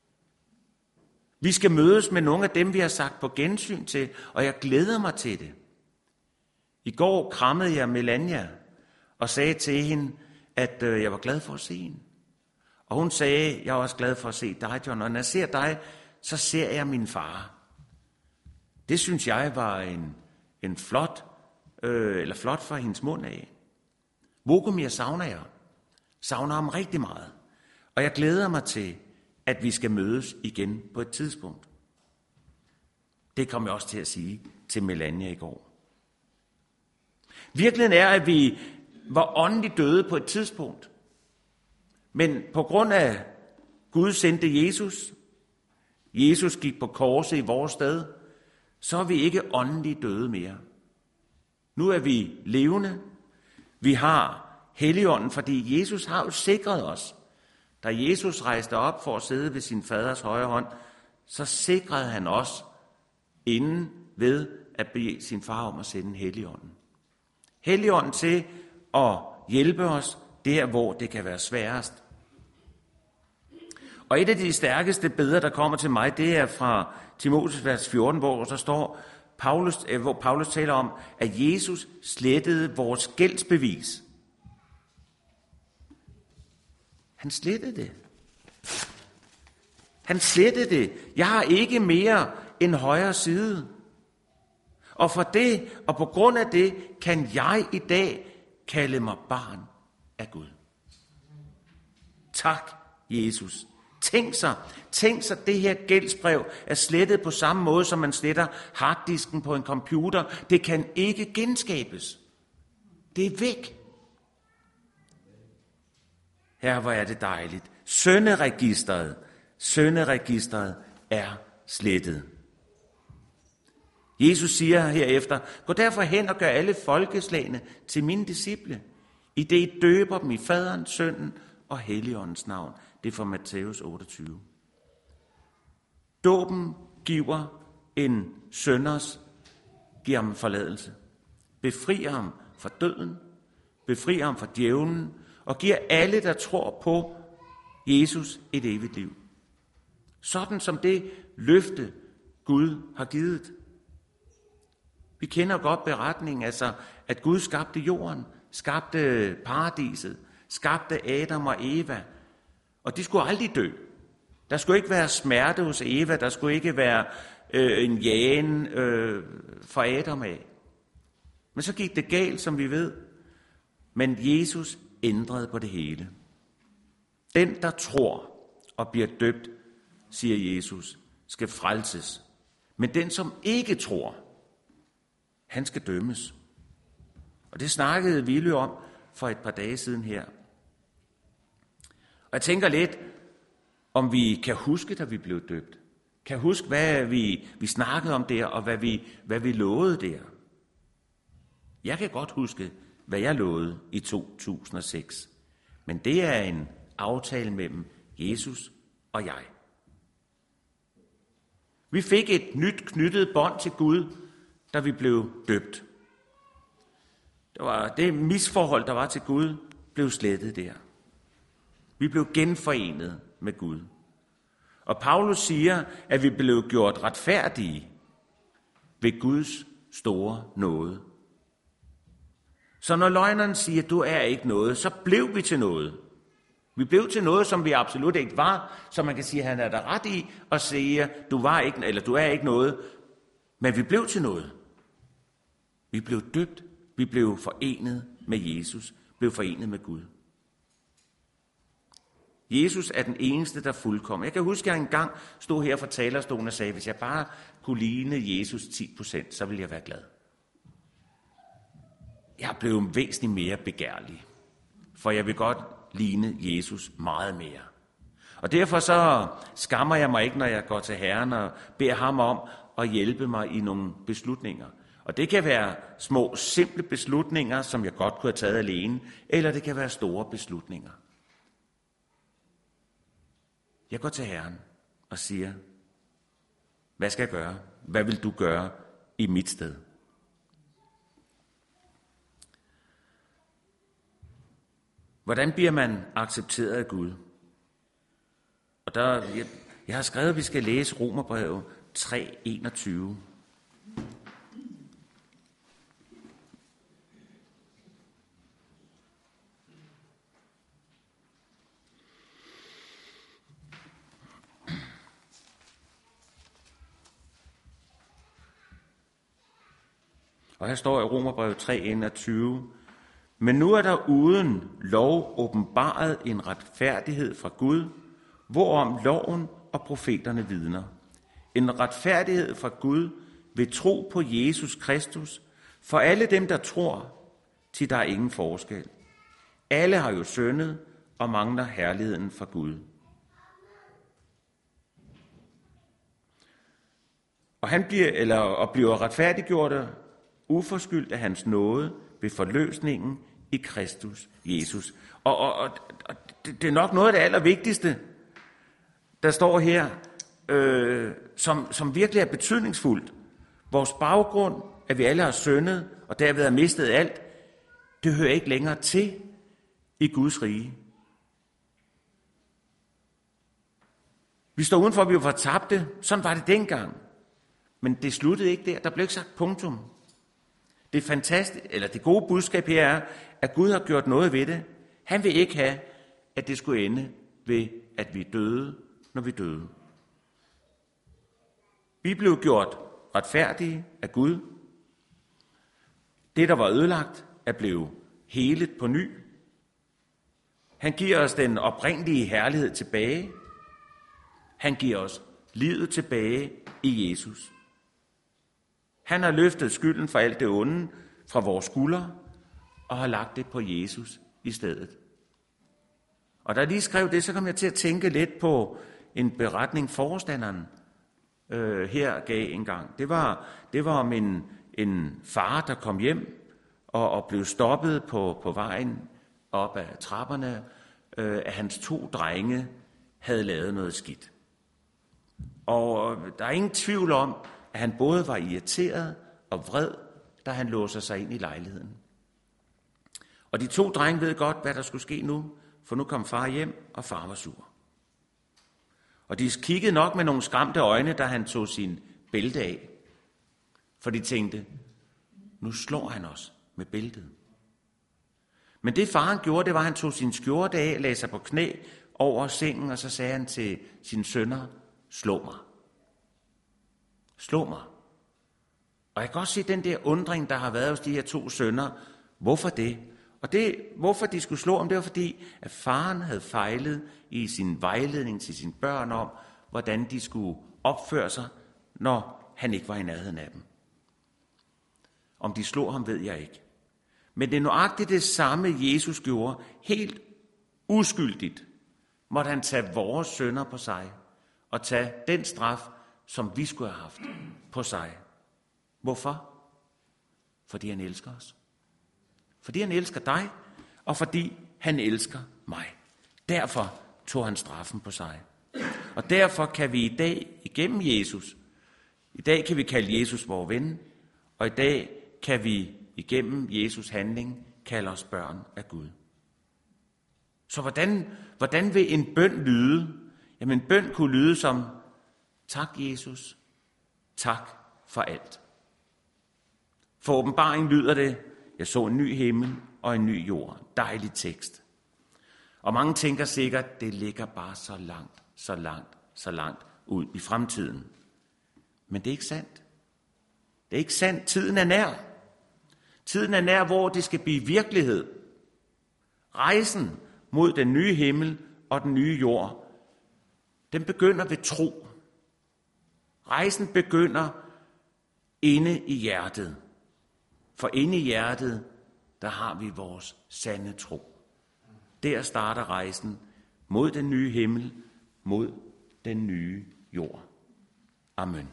Vi skal mødes med nogle af dem, vi har sagt på gensyn til, og jeg glæder mig til det. I går krammede jeg Melania og sagde til hende, at øh, jeg var glad for at se hende. Og hun sagde, jeg er også glad for at se dig, John. Og når jeg ser dig, så ser jeg min far. Det synes jeg var en, en flot, øh, eller flot fra hendes mund af. Vogomir savner jeg. Savner ham rigtig meget. Og jeg glæder mig til, at vi skal mødes igen på et tidspunkt. Det kom jeg også til at sige til Melania i går. Virkeligheden er, at vi var åndeligt døde på et tidspunkt. Men på grund af Gud sendte Jesus, Jesus gik på korset i vores sted, så er vi ikke åndeligt døde mere. Nu er vi levende. Vi har Helligånden, fordi Jesus har jo sikret os. Da Jesus rejste op for at sidde ved sin faders højre hånd, så sikrede han os inden ved at bede sin far om at sende Helligånden. Helligånden til at hjælpe os der, hvor det kan være sværest. Og et af de stærkeste billeder, der kommer til mig, det er fra Timotheus vers fjorten, hvor der står, Paulus, hvor Paulus taler om, at Jesus slettede vores gældsbevis. Han slettede det. Han slettede det. Jeg har ikke mere en højre side. Og for det, og på grund af det, kan jeg i dag kalde mig barn af Gud. Tak, Jesus. Tænk sig, tænk sig, det her gældsbrev er slettet på samme måde, som man sletter harddisken på en computer. Det kan ikke genskabes. Det er væk. Her, hvor er det dejligt. Sønderegistret, sønderegistret er slettet. Jesus siger herefter, gå derfor hen og gør alle folkeslagene til mine disciple, i det I døber dem i Faderens, Sønnen og Helligåndens navn. Det er fra Matthæus otteogtyve. Dåben giver en synders, giver ham forladelse, befrier ham fra døden, befrier ham fra djævlen, og giver alle, der tror på Jesus, et evigt liv. Sådan som det løfte, Gud har givet. Vi kender godt beretningen, altså, at Gud skabte jorden, skabte paradiset, skabte Adam og Eva, og de skulle aldrig dø. Der skulle ikke være smerte hos Eva, der skulle ikke være øh, en jagen øh, fra Adam af. Men så gik det galt, som vi ved. Men Jesus ændrede på det hele. Den, der tror og bliver døbt, siger Jesus, skal frelses. Men den, som ikke tror, han skal dømmes. Og det snakkede Ville om for et par dage siden her. Og jeg tænker lidt, om vi kan huske, da vi blev døbt. Kan huske, hvad vi, vi snakkede om der, og hvad vi, hvad vi lovede der. Jeg kan godt huske, hvad jeg lovede i to tusind og seks. Men det er en aftale mellem Jesus og jeg. Vi fik et nyt knyttet bånd til Gud, da vi blev døbt. Det var det misforhold, der var til Gud, blev slettet der. Vi blev genforenet med Gud. Og Paulus siger, at vi blev gjort retfærdige ved Guds store nåde. Så når løgneren siger, du er ikke noget, så blev vi til noget. Vi blev til noget, som vi absolut ikke var, så man kan sige, at han er der ret i, og siger, du var ikke, eller du er ikke noget, men vi blev til noget. Vi blev døbt, vi blev forenet med Jesus, blev forenet med Gud. Jesus er den eneste, der fuldkommer. Jeg kan huske, at jeg engang stod her fra talerstolen og sagde, hvis jeg bare kunne ligne Jesus ti procent, så ville jeg være glad. Jeg er blevet væsentligt mere begærlig, for jeg vil godt ligne Jesus meget mere. Og derfor så skammer jeg mig ikke, når jeg går til Herren og beder ham om at hjælpe mig i nogle beslutninger. Og det kan være små, simple beslutninger, som jeg godt kunne have taget alene, eller det kan være store beslutninger. Jeg går til Herren og siger, hvad skal jeg gøre? Hvad vil du gøre i mit sted? Hvordan bliver man accepteret af Gud? Og der, jeg, jeg har skrevet, at vi skal læse Romerbrevet tre enogtyve. Og her står i Romerbrevet tre enogtyve, men nu er der uden lov åbenbaret en retfærdighed fra Gud, hvorom loven og profeterne vidner. En retfærdighed fra Gud ved tro på Jesus Kristus, for alle dem, der tror, til der er ingen forskel. Alle har jo syndet og mangler herligheden fra Gud. Og han bliver, eller, og bliver retfærdiggjort uforskyldt af hans nåde ved forløsningen i Kristus Jesus. Og, og, og, og det er nok noget af det allervigtigste, der står her, øh, som, som virkelig er betydningsfuldt. Vores baggrund, at vi alle har syndet, og derved har mistet alt, det hører ikke længere til i Guds rige. Vi står udenfor, at vi var fortabte. Sådan var det dengang. Men det sluttede ikke der. Der blev ikke sagt punktum. Det fantastiske, eller det gode budskab her er, at Gud har gjort noget ved det. Han vil ikke have, at det skulle ende ved, at vi døde, når vi døde. Vi blev gjort retfærdige af Gud. Det, der var ødelagt, er blevet helet på ny. Han giver os den oprindelige herlighed tilbage. Han giver os livet tilbage i Jesus. Han har løftet skylden for alt det onde fra vores skuldre og har lagt det på Jesus i stedet. Og da jeg lige skrev det, så kom jeg til at tænke lidt på en beretning, forstanderen øh, her gav en gang. Det var, det var om en, en far, der kom hjem og, og blev stoppet på, på vejen op ad trapperne, øh, at hans to drenge havde lavet noget skidt. Og der er ingen tvivl om, at han både var irriteret og vred, da han låser sig ind i lejligheden. Og de to drenge ved godt, hvad der skulle ske nu, for nu kom far hjem, og far var sur. Og de kiggede nok med nogle skræmte øjne, da han tog sin bælte af. For de tænkte, nu slår han os med bæltet. Men det faren gjorde, det var, at han tog sin skjorte af, lagde sig på knæ over sengen, og så sagde han til sine sønner, slå mig. Slå mig. Og jeg kan også se den der undring, der har været hos de her to sønner. Hvorfor det? Og det, hvorfor de skulle slå ham, det var fordi, at faren havde fejlet i sin vejledning til sine børn om, hvordan de skulle opføre sig, når han ikke var i nærheden af dem. Om de slog ham, ved jeg ikke. Men det er nøjagtigt det samme, Jesus gjorde. Helt uskyldigt måtte han tage vores synder på sig og tage den straf, som vi skulle have haft på sig. Hvorfor? Fordi han elsker os. Fordi han elsker dig, og fordi han elsker mig. Derfor tog han straffen på sig. Og derfor kan vi i dag igennem Jesus, i dag kan vi kalde Jesus vores ven, og i dag kan vi igennem Jesus handling kalde os børn af Gud. Så hvordan, hvordan vil en bøn lyde? Jamen en bøn kunne lyde som, tak Jesus, tak for alt. For åbenbaring lyder det, jeg så en ny himmel og en ny jord. Dejlig tekst. Og mange tænker sikkert, det ligger bare så langt, så langt, så langt ud i fremtiden. Men det er ikke sandt. Det er ikke sandt. Tiden er nær. Tiden er nær, hvor det skal blive virkelighed. Rejsen mod den nye himmel og den nye jord, den begynder ved tro. Rejsen begynder inde i hjertet. For inde i hjertet, der har vi vores sande tro. Der starter rejsen mod den nye himmel, mod den nye jord. Amen.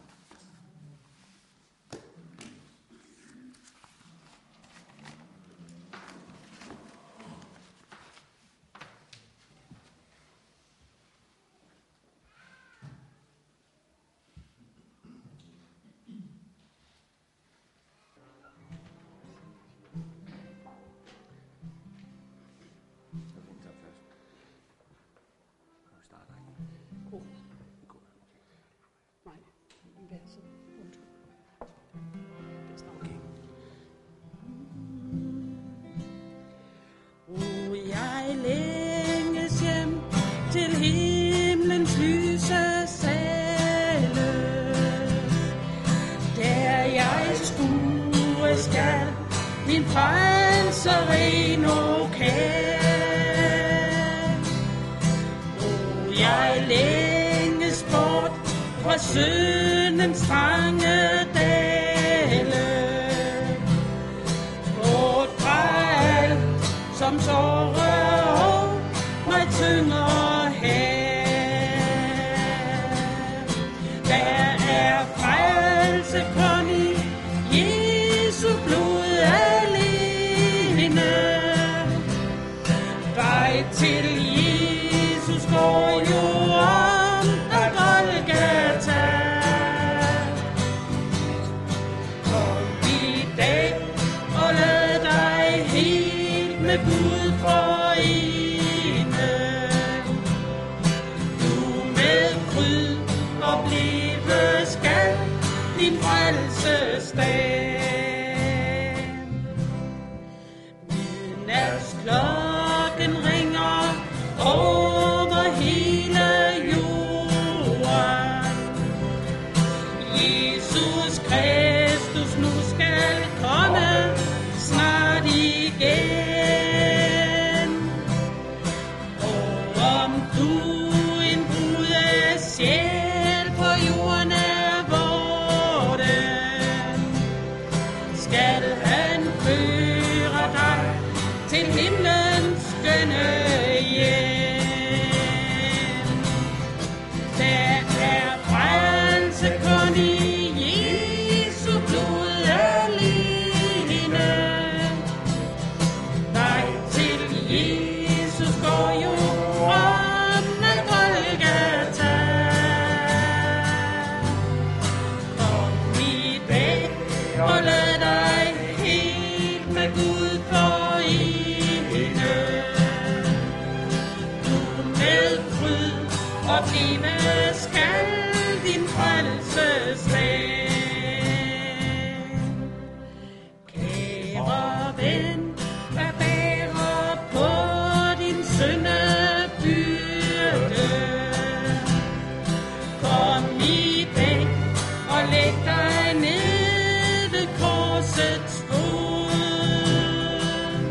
Min frelser endnu kan. O, jeg længes bort fra syndens trange dale, bort fra alt, som sorger og mig tynger her. Der er frelse kun i Jesu blod alene. Vej til Jesus går jo om ad Golgata. Kom i dag og lad dig helt med Gud forene. Du med fryd opleve skal din frelsesdag. Klokken ringer over hele jorden. Jesus Kristus nu skal komme snart igen. Og om du en brudet sjæl på jorden er vorten, skal han føre dig til himlens skønne hjem. Der er frelse kun i Jesu blod alene. Vej til Jesus går jo om ad Golgata. Kom i dag og lad dig helt med Gud forene. Du med fryd opleve skal din frelsesdag. Kære ven, der bærer på din syndebyrde, kom i dag og læg dig ned ved korsets fod.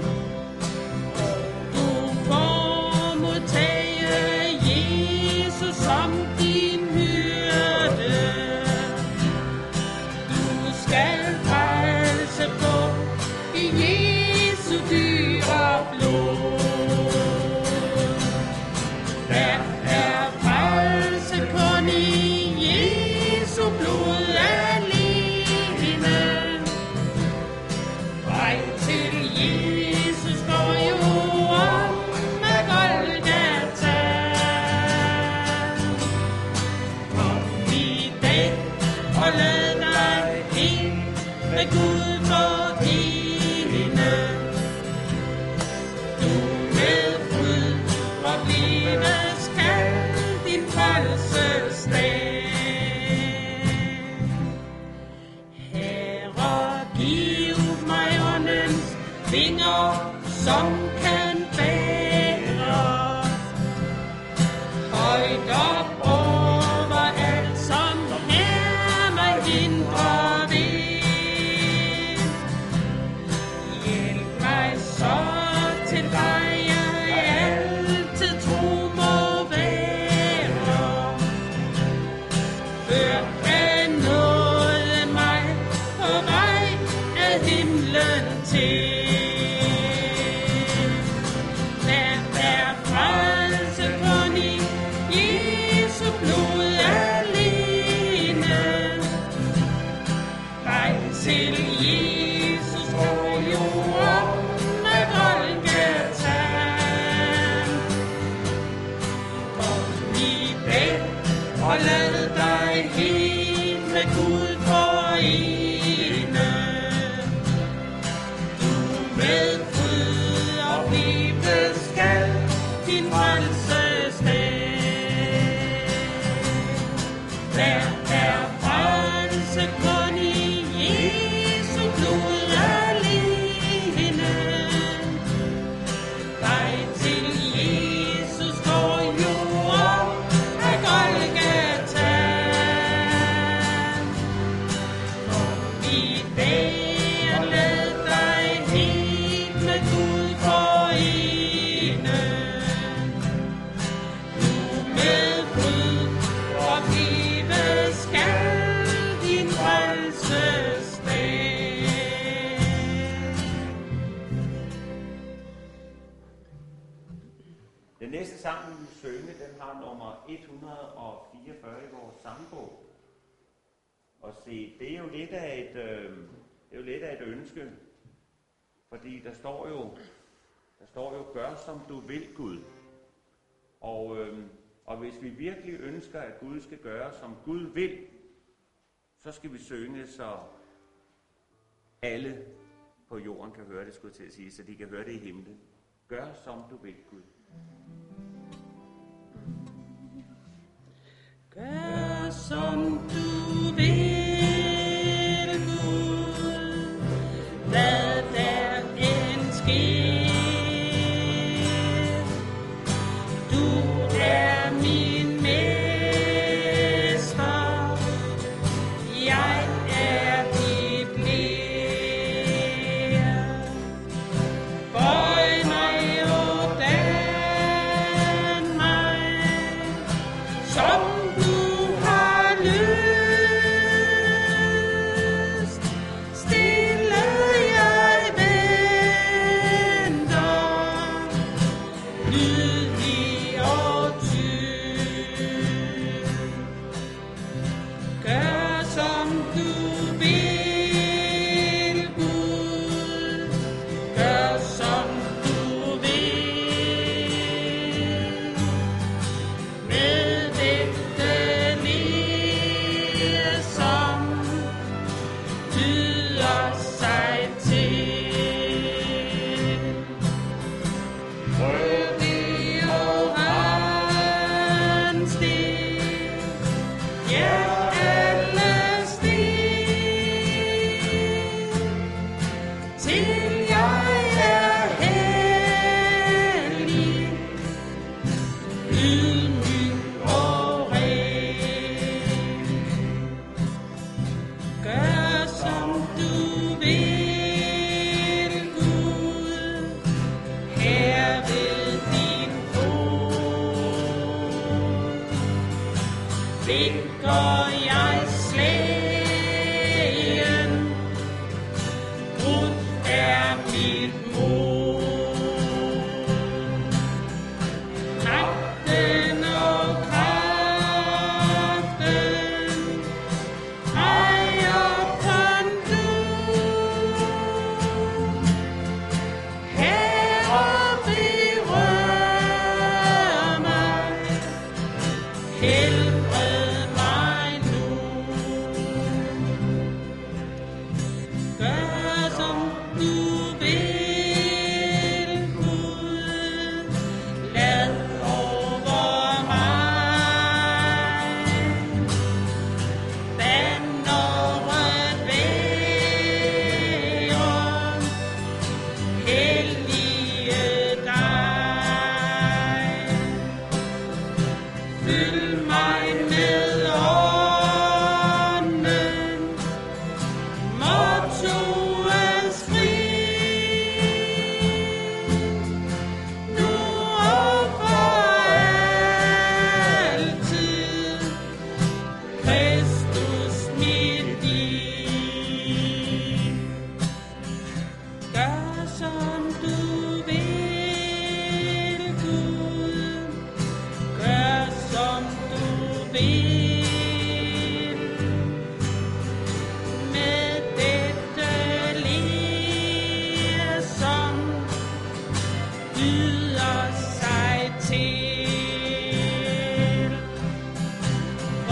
Du får modtage Jesus som din hyrde. Du skal frelse på i Jesu dyre blod. Der er frelse kun i Jesu blod alene. Vej til Jesus går jo om ad Golgata. Kom i dag og lad dig helt med Gud forene. Du med fryd opleve skal din frelsesdag. Herre, giv mig åndens vinger, som kan bære højt op over alt, som her mig hindrer ved. Hjælp mig så til dig, jeg altid tro må og lad dig helt med Gud forene. Du med fryd og libe skal din frelses dag. Der er frelse kun i Jesu blod alene. Vej til Jesus går jo op ad Golgata. Kom i dag og lad dig helt med Gud forene. Du med fryd og libe skal din frelses dag. Den næste sang, vi vil synge, den har nummer et hundrede fireogfyrre i vores sangbog. Og se, det er jo lidt af et, øh, det er jo lidt af et ønske, fordi der står jo, der står jo, gør som du vil, Gud. Og, øh, og hvis vi virkelig ønsker, at Gud skal gøre, som Gud vil, så skal vi synge, så alle på jorden kan høre det, skulle jeg til at sige, så de kan høre det i himlen. Gør som du vil, Gud. Gør som du vil, Gud, hvad der end sker. Du er min mester, jeg er dit ler. Bøj mig og dan mig, som du har lyst. Stille jeg venter, lydig og tyst. Gør som du vil, Gud, gør som du vil. Med dette liv, som byder sig til. Prøv det og hans sted, ja, alle sted, til jeg er hellig, ydmyg og ren. Gør som du vil, Gud, her ved din fod. Vinker jeg slagen, brudt er mit mod. Magten og kraften ejer kun du. Herre, berør mig, helbred mig nu. Gør som du vil, Gud, lad over mig banneret være, hellige dig. Fyld mig med ånden, mottoets frid, nu og for altid. Kristus mit liv. Gør som du vil, Gud, gør som du vil. Med dette liv, som byder sig til.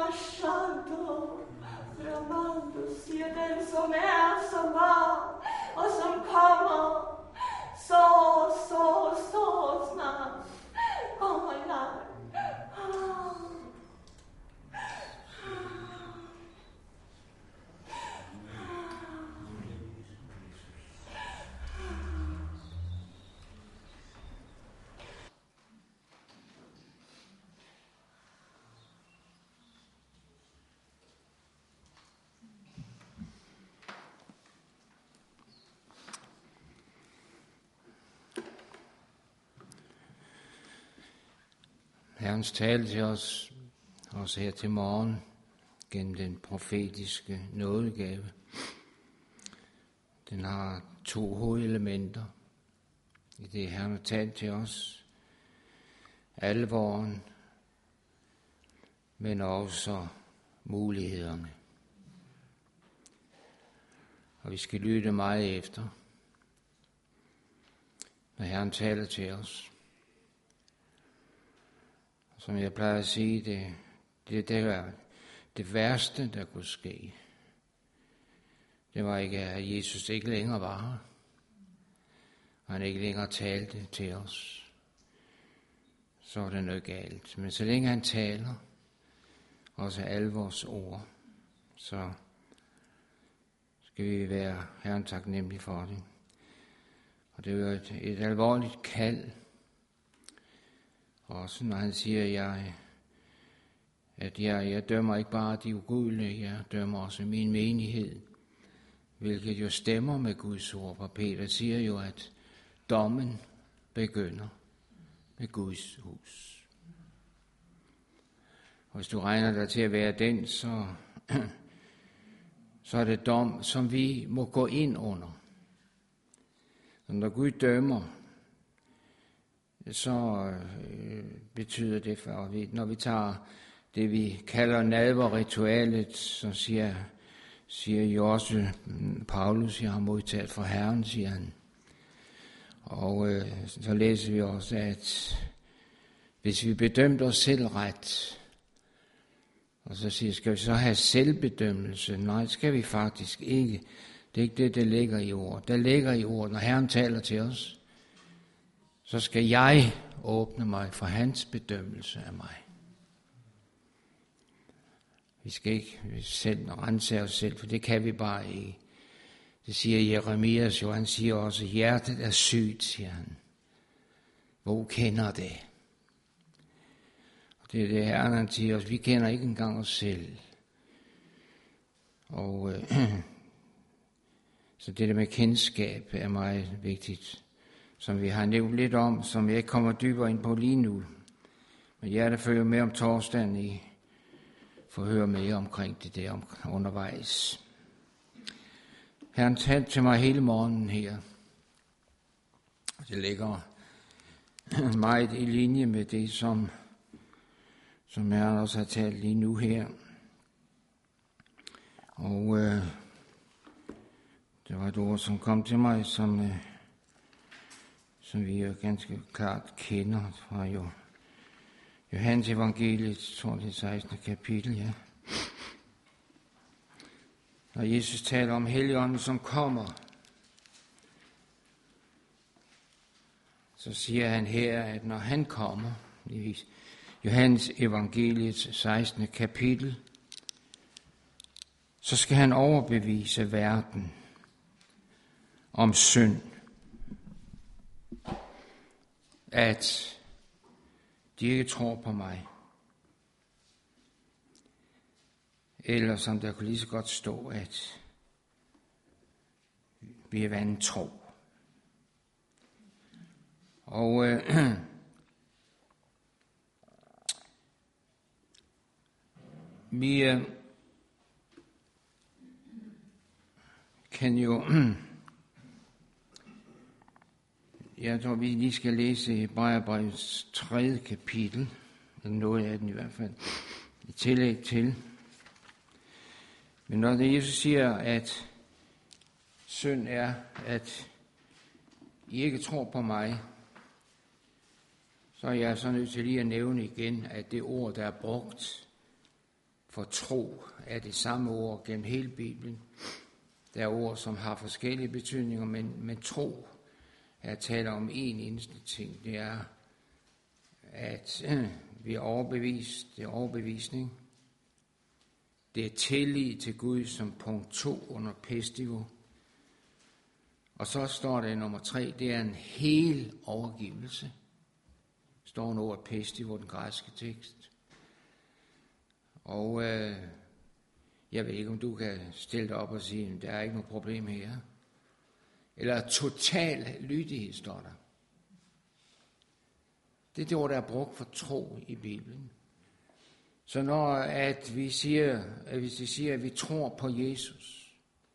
Santo, Flamando, siger den, som er, som var, og som kommer, så, så, så snart. Åh, oh, nej. Ah. Herrens tale til os, også her til morgen, gennem den profetiske nådegave. Den har to hovedelementer i det, Herren har talt til os. Alvoren, men også mulighederne. Og vi skal lytte meget efter, når Herren taler til os. Som jeg plejer at sige, det, det, det var det værste, der kunne ske. Det var ikke, at Jesus ikke længere var her, og han ikke længere talte til os. Så er det noget galt. Men så længe han taler, også alle vores ord, så skal vi være Herren taknemmelige for det. Og det er jo et, et alvorligt kald. Også når han siger, jeg, at jeg, jeg dømmer ikke bare de ugudelige, jeg dømmer også min menighed, hvilket jo stemmer med Guds ord. For Peter siger jo, at dommen begynder med Guds hus. Og hvis du regner dig til at være den, så, så er det dom, som vi må gå ind under. Og når Gud dømmer, så øh, betyder det, for vi, når vi tager det, vi kalder nadverritualet, så siger, siger jo også, Paulus, jeg har modtaget fra Herren, siger han. Og øh, så læser vi også, at hvis vi bedømte os selv ret, og så siger, skal vi så have selvbedømmelse? Nej, skal vi faktisk ikke. Det er ikke det, der ligger i ordet. Der ligger i ordet, når Herren taler til os, så skal jeg åbne mig for hans bedømmelse af mig. Vi skal ikke selv rense os selv, for det kan vi bare ikke. Det siger Jeremias jo, han siger også, hjertet er sygt, siger han. Hvor kender det? Og det er det, Herren han siger os, vi kender ikke engang os selv. Og øh, så det der med kendskab er meget vigtigt, som vi har nævnt lidt om, som jeg ikke kommer dybere ind på lige nu. Men jeg der følger med om torsdagen, I får høre mere omkring det der undervejs. Herren talte til mig hele morgenen her. Det ligger meget i linje med det, som, som Herren også har talt lige nu her. Og øh, det var et ord, som kom til mig, som... Øh, som vi jo ganske klart kender fra jo Johannes evangeliet, tror det sekstende kapitel, ja. Når Jesus taler om Helligånden, som kommer, så siger han her, at når han kommer, i Johannes evangeliet sekstende kapitel, så skal han overbevise verden om synd, at de ikke tror på mig. Eller som der kunne lige så godt stå, at vi er vantro. Og øh, vi øh, kan jo... Jeg tror, vi lige skal læse Hebræerbrevets tredje kapitel, eller noget af den i hvert fald, i tillæg til. Men når det Jesus siger, at synd er, at I ikke tror på mig, så er jeg så nødt til lige at nævne igen, at det ord, der er brugt For tro er det samme ord gennem hele Bibelen. Der er ord, som har forskellige betydninger, men, men tro er tale om en eneste ting. Det er, at øh, vi er overbevist. Det er overbevisning. Det er tillid til Gud som punkt to under pestivo. Og så står der i nummer tre, det er en hel overgivelse. Står under ordet pestivo, den græske tekst. Og øh, jeg ved ikke, om du kan stille dig op og sige, der er ikke noget problem her. Eller total lydighed, står der. Det er det ord, der er brugt for tro i Bibelen. Så når at vi siger, at hvis vi siger, at vi tror på Jesus,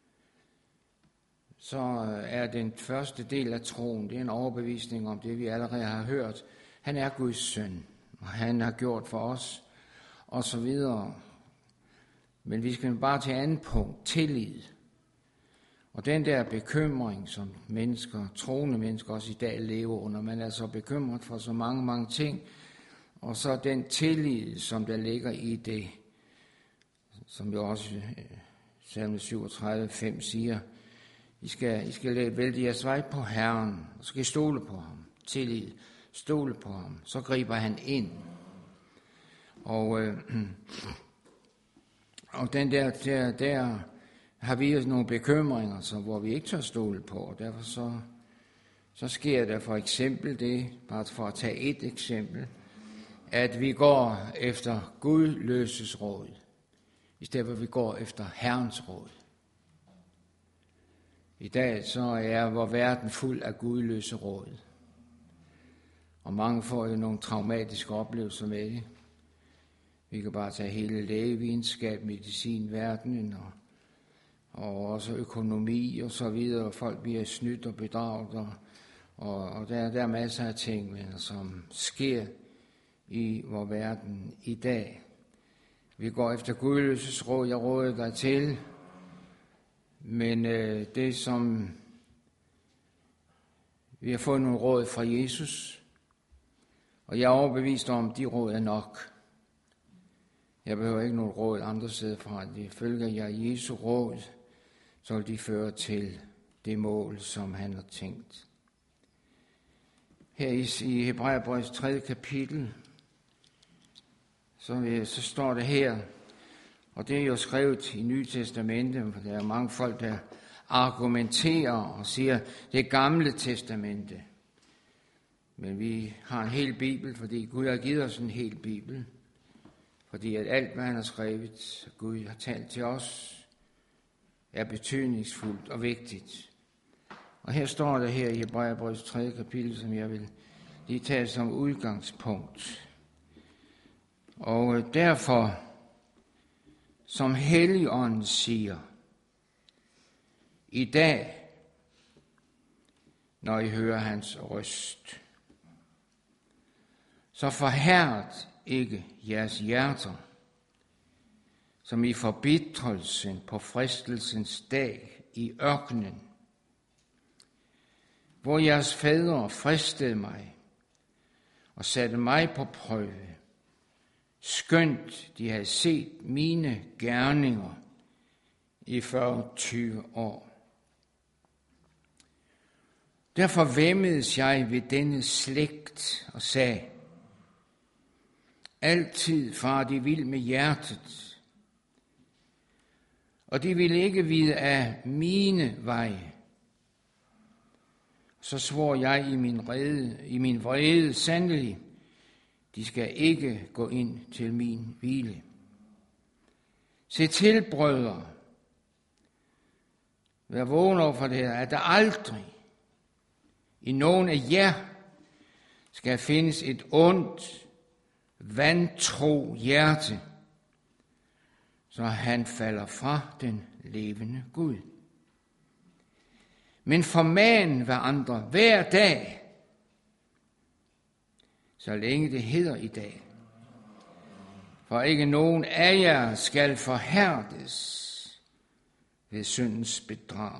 så er den første del af troen, det er en overbevisning om det, vi allerede har hørt. Han er Guds søn, og han har gjort for os, og så videre. Men vi skal bare til anden punkt, tillid. Og den der bekymring, som mennesker, troende mennesker også i dag lever under, man er så bekymret for så mange, mange ting, og så den tillid, som der ligger i det, som jo også salme syvogtredive fem siger, I skal, I skal vælge jeres vej på Herren, og så skal I stole på ham. Tillid, stole på ham, så griber han ind. Og, øh, og den der, der, der har vi jo nogle bekymringer, så, hvor vi ikke tør stole på, og derfor så, så sker der for eksempel det, bare for at tage et eksempel, at vi går efter gudløses råd, i stedet for at vi går efter Herrens råd. I dag så er vor verden fuld af gudløse råd, og mange får jo nogle traumatiske oplevelser med det. Vi kan bare tage hele lægevidenskab, medicin, verdenen og, og også økonomi og så videre. Folk bliver snydt og bedraget, og, og, og der, der er masser af ting, men, som sker i vor verden i dag. Vi går efter gudløses råd, jeg råder dig til, men øh, det som vi har fået nogle råd fra Jesus, og jeg er overbevist om, de råd er nok. Jeg behøver ikke nogen råd andre steder fra. Det følger jeg Jesu råd, så vil de føre til det mål, som han har tænkt. Her i, i Hebræerbrevets tredje kapitel, så, så står det her, og det er jo skrevet i Nye Testamente, for der er mange folk, der argumenterer og siger, det er Gamle Testamente. Men vi har en hel bibel, fordi Gud har givet os en hel bibel. Fordi at alt, hvad han har skrevet, Gud har talt til os, er betydningsfuldt og vigtigt. Og her står der her i Hebræerbrevets tredje kapitel, som jeg vil lige tage som udgangspunkt. Og derfor, som Helligånden siger, i dag, når I hører hans røst, så forhærdet ikke jeres hjerter, som i forbitrelsen på fristelsens dag i ørkenen, hvor jeres fædre fristede mig og satte mig på prøve, skønt de havde set mine gerninger i fyrre til tyve år. Derfor væmmedes jeg ved denne slægt og sagde, altid far de vild med hjertet, og de ville ikke vide af mine veje. Så svor jeg i min, rede, i min vrede sandelig, de skal ikke gå ind til min hvile. Se til, brødre, vær vågen over for det her, at der aldrig i nogen af jer skal findes et ondt, vantro hjerte, så han falder fra den levende Gud. Men forman hver andre hver dag, så længe det hedder i dag. For ikke nogen af jer skal forhærdes ved syndens bedrag.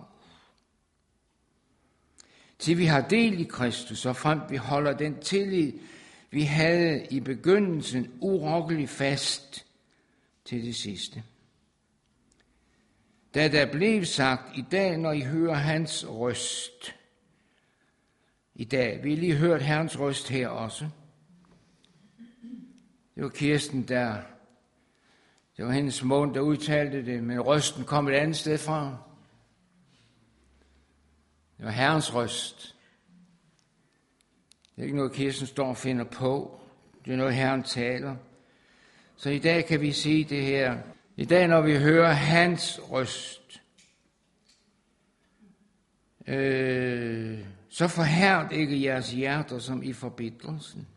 Til vi har del i Kristus, og frem vi holder den tillid, vi havde i begyndelsen, urokkelig fast, til det sidste. Da der blev sagt, i dag, når I hører hans røst, i dag, vi lige hørt Herrens røst her også. Det var Kirsten, der, det var hendes mund, der udtalte det, men røsten kom et andet sted fra. Det var Herrens røst. Det er ikke noget, Kirsten står og finder på. Det er noget, Herren taler. Så i dag kan vi sige det her. I dag, når vi hører hans røst, øh, så forhærd ikke jeres hjerter som i forbitrelsen.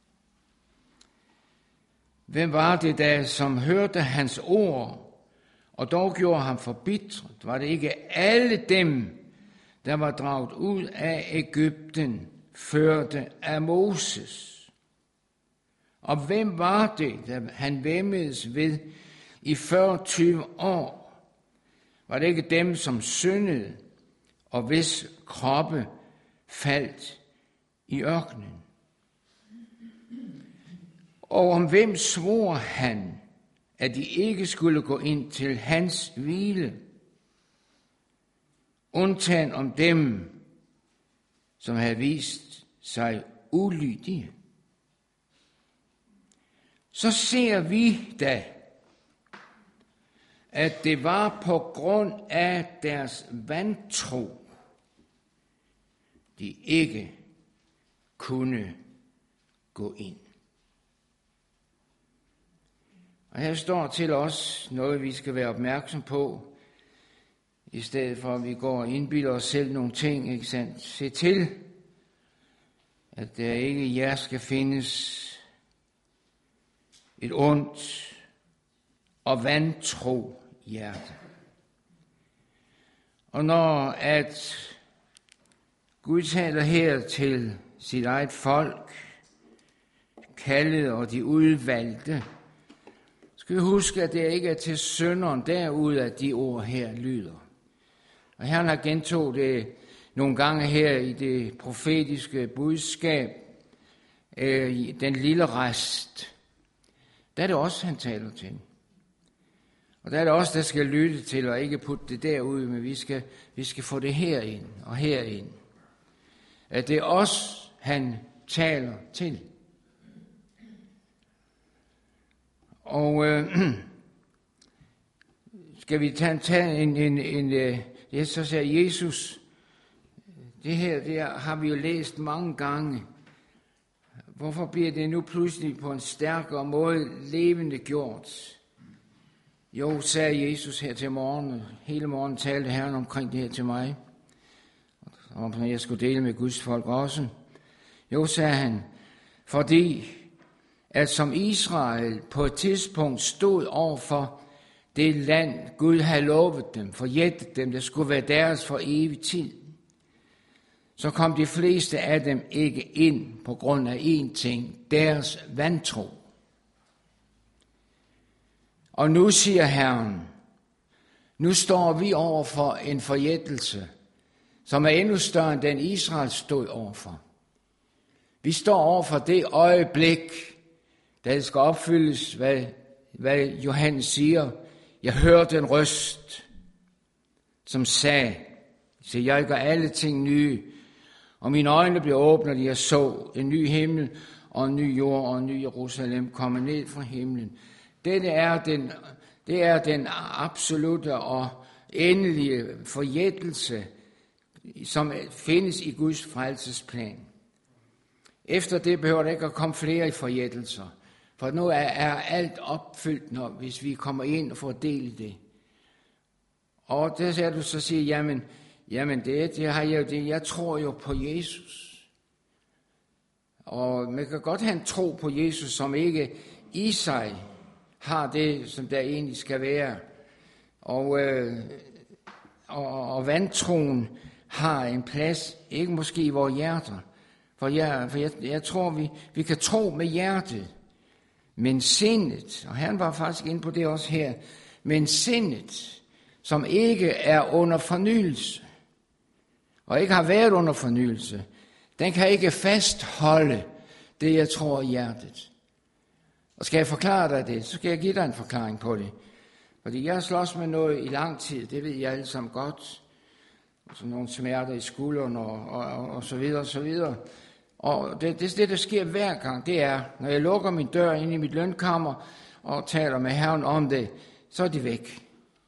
Hvem var det da, som hørte hans ord, og dog gjorde ham forbitret? Var det ikke alle dem, der var draget ud af Egypten, førte af Moses? Og hvem var det, der han væmmedes ved i fyrre tyve år? Var det ikke dem, som syndede, og hvis kroppe faldt i ørkenen? Og om hvem svor han, at de ikke skulle gå ind til hans hvile, undtagen om dem, som havde vist sig ulydige? Så ser vi da, at det var på grund af deres vantro, de ikke kunne gå ind. Og her står til os noget, vi skal være opmærksom på, i stedet for at vi går og indbilder os selv nogle ting, ikke sandt? Se til, at der ikke i jer skal findes et ondt og vantro hjerte. Og når at Gud taler her til sit eget folk, kaldet og de udvalgte, skal vi huske, at det ikke er til synderen derud, at de ord her lyder. Og Herren har gentog det nogle gange her i det profetiske budskab, øh, den lille rest. Der er det også, han taler til. Og der er det også, der skal lytte til, og ikke putte det derud, men vi skal, vi skal få det herind og herind. At det er os, han taler til. Og øh, skal vi tage, tage en, en, en, en ja, så siger Jesus, det her det har vi jo læst mange gange. Hvorfor bliver det nu pludselig på en stærkere måde levende gjort? Jo, sagde Jesus her til morgen, hele morgen talte Herren omkring det her til mig, og jeg skulle dele med Guds folk også. Jo, sagde han, fordi at som Israel på et tidspunkt stod over for det land, Gud havde lovet dem, forjættet dem, der skulle være deres for evig tid, så kom de fleste af dem ikke ind på grund af én ting, deres vantro. Og nu siger Herren, nu står vi over for en forjættelse, som er endnu større end den Israel stod overfor. Vi står over for det øjeblik, da det skal opfyldes, hvad, hvad Johannes siger. Jeg hørte en røst, som sagde, så jeg gør alle ting nye, og mine øjne blev åbnet, og jeg så en ny himmel og en ny jord og en ny Jerusalem komme ned fra himlen. Dette er den, det er den absolute og endelige forjættelse, som findes i Guds frelsesplan. Efter det behøver der ikke at komme flere i forjættelser, for nu er, er alt opfyldt, når, hvis vi kommer ind og får del i det. Og der ser du så sige, jamen, jamen det, det har jeg jo det, jeg tror jo på Jesus. Og man kan godt have en tro på Jesus, som ikke i sig har det, som der egentlig skal være. Og, øh, og, og vantroen har en plads, ikke måske i vores hjerter. For jeg, for jeg, jeg tror, vi, vi kan tro med hjertet, men sindet, og han var faktisk inde på det også her, men sindet, som ikke er under fornyelse, og ikke har været under fornyelse, den kan ikke fastholde det, jeg tror i hjertet. Og skal jeg forklare dig det, så skal jeg give dig en forklaring på det. Fordi jeg har slås med noget i lang tid, det ved jeg alle sammen godt. Sådan nogle smerter i skulderen og, og, og, og så videre og så videre. Og det, det, det, der sker hver gang, det er, når jeg lukker min dør ind i mit lønkammer og taler med Herren om det, så er de væk.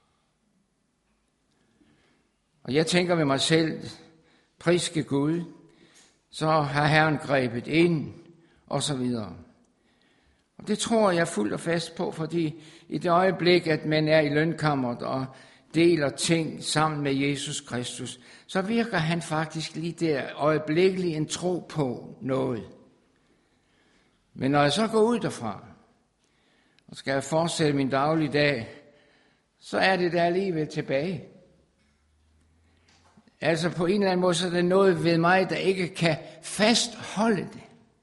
Og jeg tænker ved mig selv, priske Gud, så har Herren grebet ind, og så videre. Og det tror jeg fuldt og fast på, fordi i det øjeblik, at man er i lønkammeret og deler ting sammen med Jesus Kristus, så virker han faktisk lige der øjeblikkeligt en tro på noget. Men når jeg så går ud derfra, og skal jeg fortsætte min daglige dag, så er det der alligevel tilbage. Altså på en eller anden måde, så er der noget ved mig, der ikke kan fastholde det.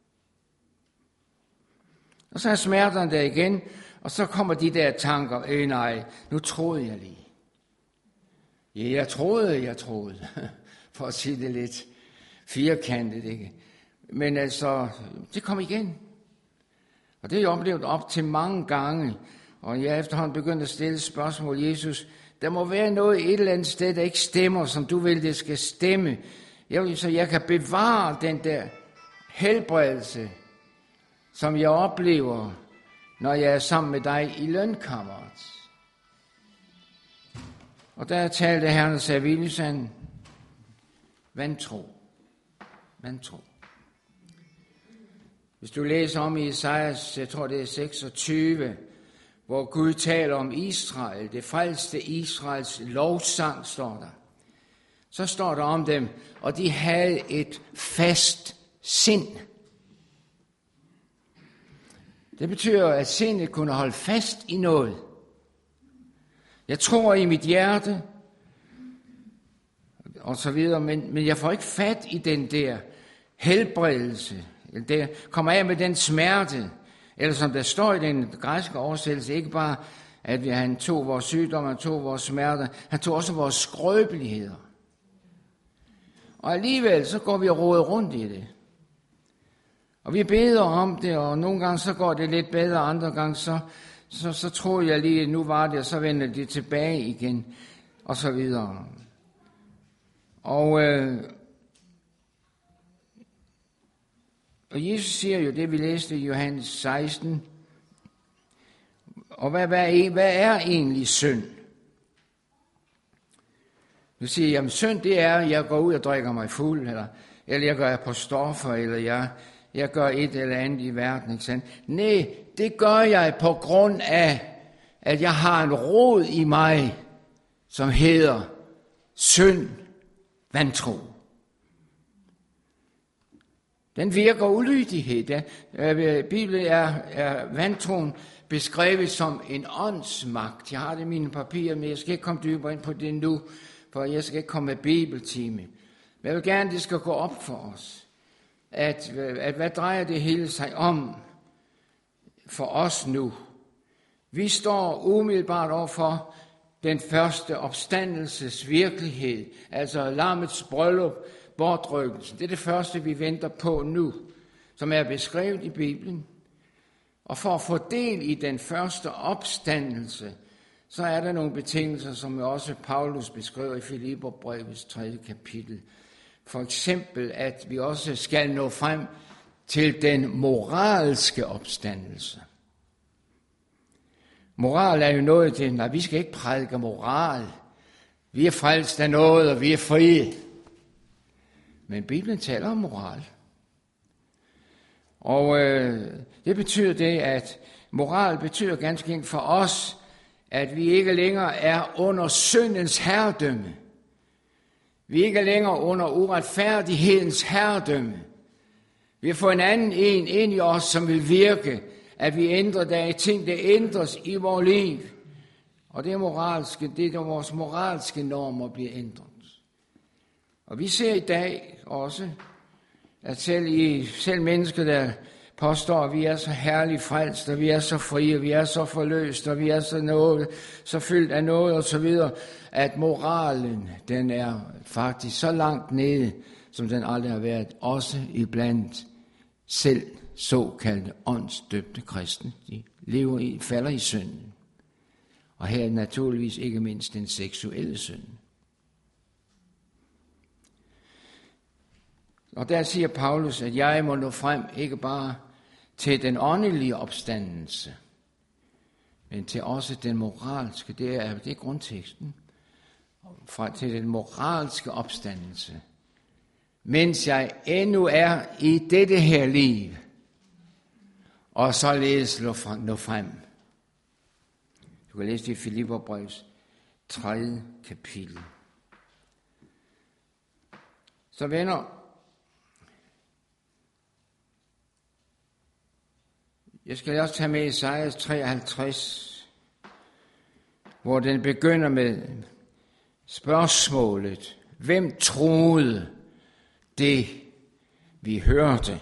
Og så er smerterne der igen, og så kommer de der tanker, øh nej, nu troede jeg lige. Ja, jeg troede, jeg troede, for at sige det lidt firkantet, ikke? Men altså, det kom igen. Og det har jeg oplevet op til mange gange, og jeg er efterhånden begyndt at stille spørgsmål, Jesus, der må være noget et eller andet sted, der ikke stemmer, som du vil, det skal stemme. Jeg vil, så jeg kan bevare den der helbredelse, som jeg oplever, når jeg er sammen med dig i lønkammeret. Og der talte Herren og sagde, Vilhelm, vantro, vantro. Hvis du læser om i Esajas, jeg tror det er seksogtyve, hvor Gud taler om Israel, det frelste Israels lovsang, står der. Så står der om dem, og de havde et fast sind. Det betyder, at sindet kunne holde fast i noget. Jeg tror i mit hjerte, og så videre, men, men jeg får ikke fat i den der helbredelse. Der kommer af med den smerte, eller som der står i den græske oversættelse, ikke bare, at han tog vores sygdomme, han tog vores smerter, han tog også vores skrøbeligheder. Og alligevel, så går vi og roder rundt i det. Og vi beder om det, og nogle gange så går det lidt bedre, andre gange så, så, så tror jeg lige, at nu var det, og så vender det tilbage igen, og så videre. Og, øh, og Jesus siger jo det, vi læste i Johannes seksten. Og hvad, hvad, hvad er egentlig synd? Du siger, jamen synd det er, at jeg går ud og drikker mig fuld, eller, eller jeg gør på stoffer, eller jeg, jeg gør et eller andet i verden, ikke sandt? Nej, det gør jeg på grund af, at jeg har en rod i mig, som hedder synd, vantro. Den virker ulydighed. Den, øh, Bibelen er, er vantroen beskrevet som en åndsmagt. Jeg har det i mine papirer, men jeg skal ikke komme dybere ind på det nu, for jeg skal ikke komme med bibeltime. Men jeg vil gerne, at det skal gå op for os, at, at hvad drejer det hele sig om for os nu? Vi står umiddelbart overfor den første opstandelses virkelighed, altså lammets bryllup, bortrykkelsen. Det er det første, vi venter på nu, som er beskrevet i Bibelen. Og for at få del i den første opstandelse, så er der nogle betingelser, som også Paulus beskriver i Filipperbrevets tredje kapitel. For eksempel, at vi også skal nå frem til den moralske opstandelse. Moral er jo noget til, nej, vi skal ikke prædike moral. Vi er frelst af noget, og vi er frie. Men Bibelen taler om moral. Og øh, det betyder det, at moral betyder ganske enkelt for os, at vi ikke længere er under syndens herredømme. Vi er ikke længere under uretfærdighedens herredømme. Vi har fået en anden en ind i os, som vil virke, at vi ændrer der i ting, der ændres i vores liv. Og det er moralske, det er vores moralske normer bliver ændret. Og vi ser i dag også, at selv, i, selv mennesker, der påstår, at vi er så herligt frelst, og vi er så frie, og vi er så forløst, og vi er så, noget, så fyldt af noget, og så videre, at moralen, den er faktisk så langt nede, som den aldrig har været, også iblandt selv såkaldte åndsdøbte kristne. De lever i, falder i synden. Og her er naturligvis ikke mindst den seksuelle synd. Og der siger Paulus, at jeg må nå frem ikke bare til den åndelige opstandelse, men til også den moralske. Det er, det er grundteksten. Fra til den moralske opstandelse. Mens jeg endnu er i dette her liv, og således nå frem. Du kan læse det i Filipperbrevets tredje kapitel. Så venner, jeg skal også tage med Esajas treoghalvtreds, hvor den begynder med spørgsmålet, hvem troede det, vi hørte?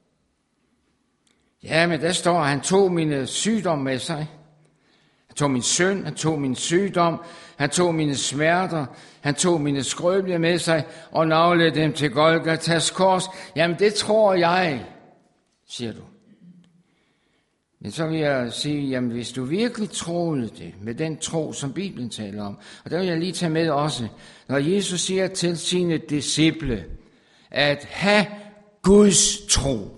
Ja, men der står, at han tog mine sygdom med sig. Han tog min synd, han tog min sygdom, han tog mine smerter, han tog mine skrøbeligheder med sig og naglede dem til Golgatas kors. Jamen det tror jeg, siger du. Men så vil jeg sige, jamen hvis du virkelig troede det, med den tro, som Bibelen taler om, og der vil jeg lige tage med også, når Jesus siger til sine disciple, at have Guds tro,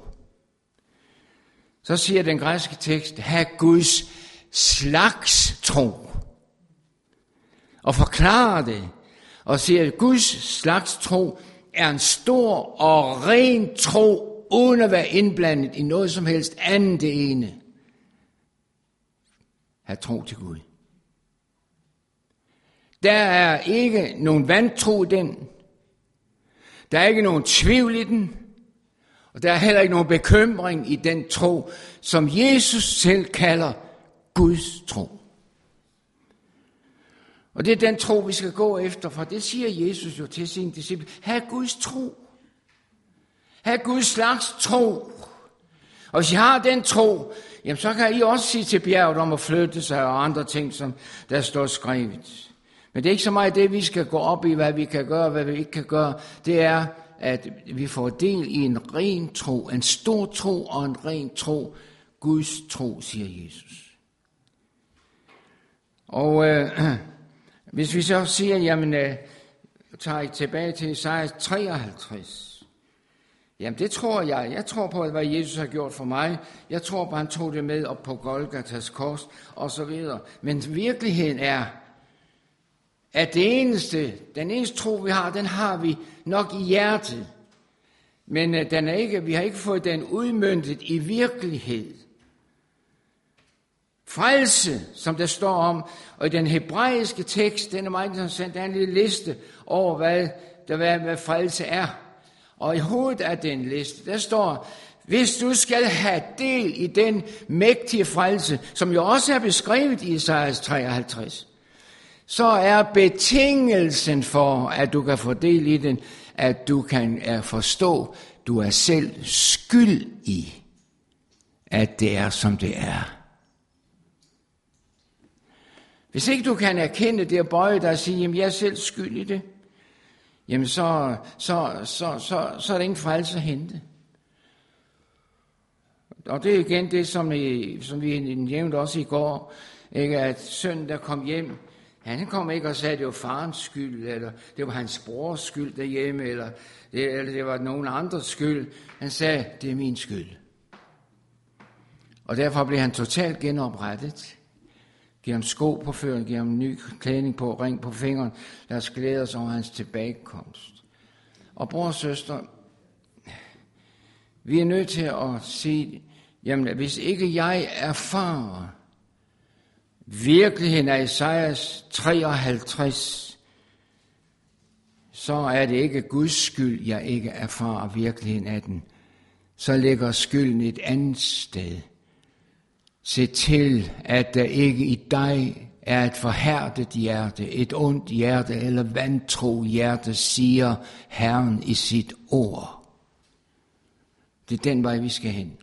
så siger den græske tekst, have Guds slags tro. Og forklarer det, og siger, at Guds slags tro er en stor og ren tro, uden at være indblandet i noget som helst andet det ene. Have tro til Gud. Der er ikke nogen vantro i den. Der er ikke nogen tvivl i den. Og der er heller ikke nogen bekymring i den tro, som Jesus selv kalder Guds tro. Og det er den tro, vi skal gå efter, for det siger Jesus jo til sine disciple. Ha' Guds tro. Ha' Guds slags tro. Og hvis I har den tro, jamen så kan I også sige til bjerget om at flytte sig og andre ting, som der står skrevet. Men det er ikke så meget det, vi skal gå op i, hvad vi kan gøre, hvad vi ikke kan gøre. Det er, at vi får del i en ren tro, en stor tro og en ren tro. Guds tro, siger Jesus. Og øh, hvis vi så siger, jamen, øh, tager I tilbage til Esajas treoghalvtreds. Jamen det tror jeg. Jeg tror på, hvad Jesus har gjort for mig. Jeg tror på, at han tog det med op på Golgatas kors og så videre. Men virkeligheden er, at det eneste, den eneste tro, vi har, den har vi nok i hjertet. Men uh, den er ikke, vi har ikke fået den udmøntet i virkelighed. Frelse, som der står om, og i den hebraiske tekst, den er meget interessant, der er en lille liste over, hvad, der, hvad, hvad frelse er. Og i hovedet af den liste, der står, hvis du skal have del i den mægtige frelse, som jo også er beskrevet i Esajas treoghalvtreds, så er betingelsen for, at du kan få del i den, at du kan forstå, du er selv skyld i, at det er, som det er. Hvis ikke du kan erkende det og bøje dig og sige, jamen jeg er selv skyld i det, jamen så, så, så, så, så er der ingen frelse at hente. Og det er igen det, som, I, som vi nævnte også i går, ikke, at sønnen, der kom hjem, han kom ikke og sagde, at det var farens skyld, eller det var hans brors skyld derhjemme, eller det, eller det var nogen andres skyld. Han sagde, det er min skyld. Og derfor blev han totalt genoprettet. Giv ham sko på fødderne, giv ham en ny klædning på, ring på fingeren. Lad os glæde os over hans tilbagekomst. Og bror og søster, vi er nødt til at sige, jamen hvis ikke jeg erfarer virkeligheden af Esajas treoghalvtreds, så er det ikke Guds skyld, jeg ikke erfarer virkeligheden af den. Så ligger skylden et andet sted. Se til, at der ikke i dig er et forhærdet hjerte, et ondt hjerte eller vantro hjerte, siger Herren i sit ord. Det er den vej, vi skal hen.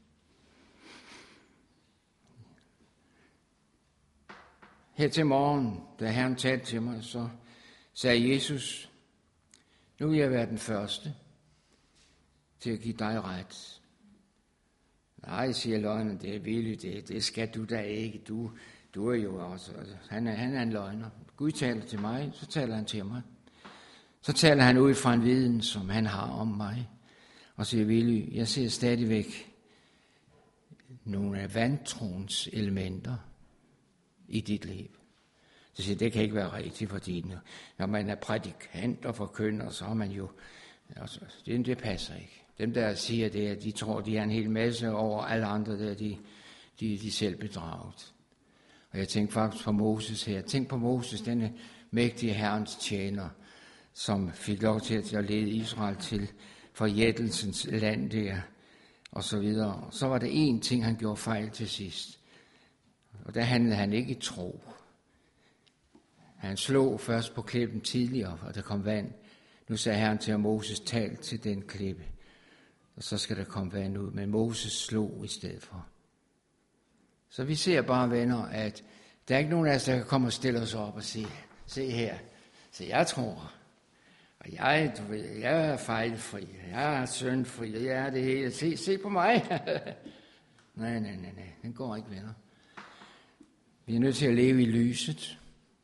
Her til morgen, da Herren talte til mig, så sagde Jesus, nu vil jeg være den første til at give dig ret. Nej, siger løgnen, det er Willy, det, det skal du da ikke. Du, du er jo også, han er, han er en løgner. Gud taler til mig, så taler han til mig. Så taler han ud fra en viden, som han har om mig. Og siger, Willy, jeg ser stadigvæk nogle af vantroens elementer i dit liv. Så siger, det kan ikke være rigtigt, fordi når man er prædikant og forkynder, så er man jo, altså, det, det passer ikke. Dem, der siger det, at de tror, de er en hel masse over alle andre, der de, de, de selv bedraget. Og jeg tænkte faktisk på Moses her. Tænk på Moses, denne mægtige Herrens tjener, som fik lov til at lede Israel til forjættelsens land der, og så videre. Så var det én ting, han gjorde fejl til sidst. Og der handlede han ikke i tro. Han slog først på klippen tidligere, og der kom vand. Nu sagde Herren til Moses, tal til den klippe, og så skal der komme vand ud. Men Moses slog i stedet for. Så vi ser bare, venner, at der er ikke nogen af os, der kan komme og stille os op og sige, se her, så jeg tror, og jeg, du ved, jeg er fejlfri, jeg er syndfri, og jeg er det hele. Se, se på mig. nej, nej, nej, nej, den går ikke, venner. Vi er nødt til at leve i lyset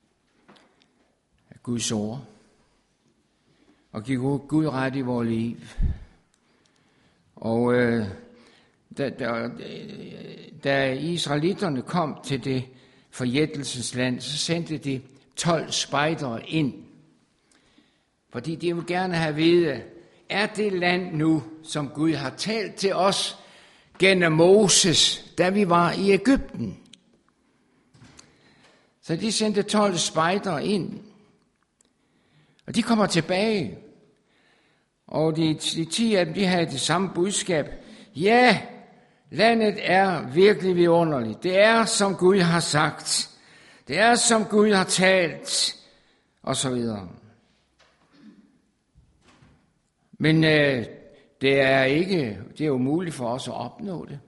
af Guds ord, og give Gud ret i vores liv. Og øh, da, da, da israelitterne kom til det forjættelsens land, så sendte de tolv spejdere ind. Fordi de vil gerne have at vide, er det land nu, som Gud har talt til os gennem Moses, da vi var i Egypten? Så de sendte tolv spejdere ind. Og de kommer tilbage. Og de, de ti af dem, de havde det samme budskab. Ja, landet er virkelig vidunderligt. Det er, som Gud har sagt. Det er, som Gud har talt. Og så videre. Men øh, det er ikke, det er umuligt for os at opnå det.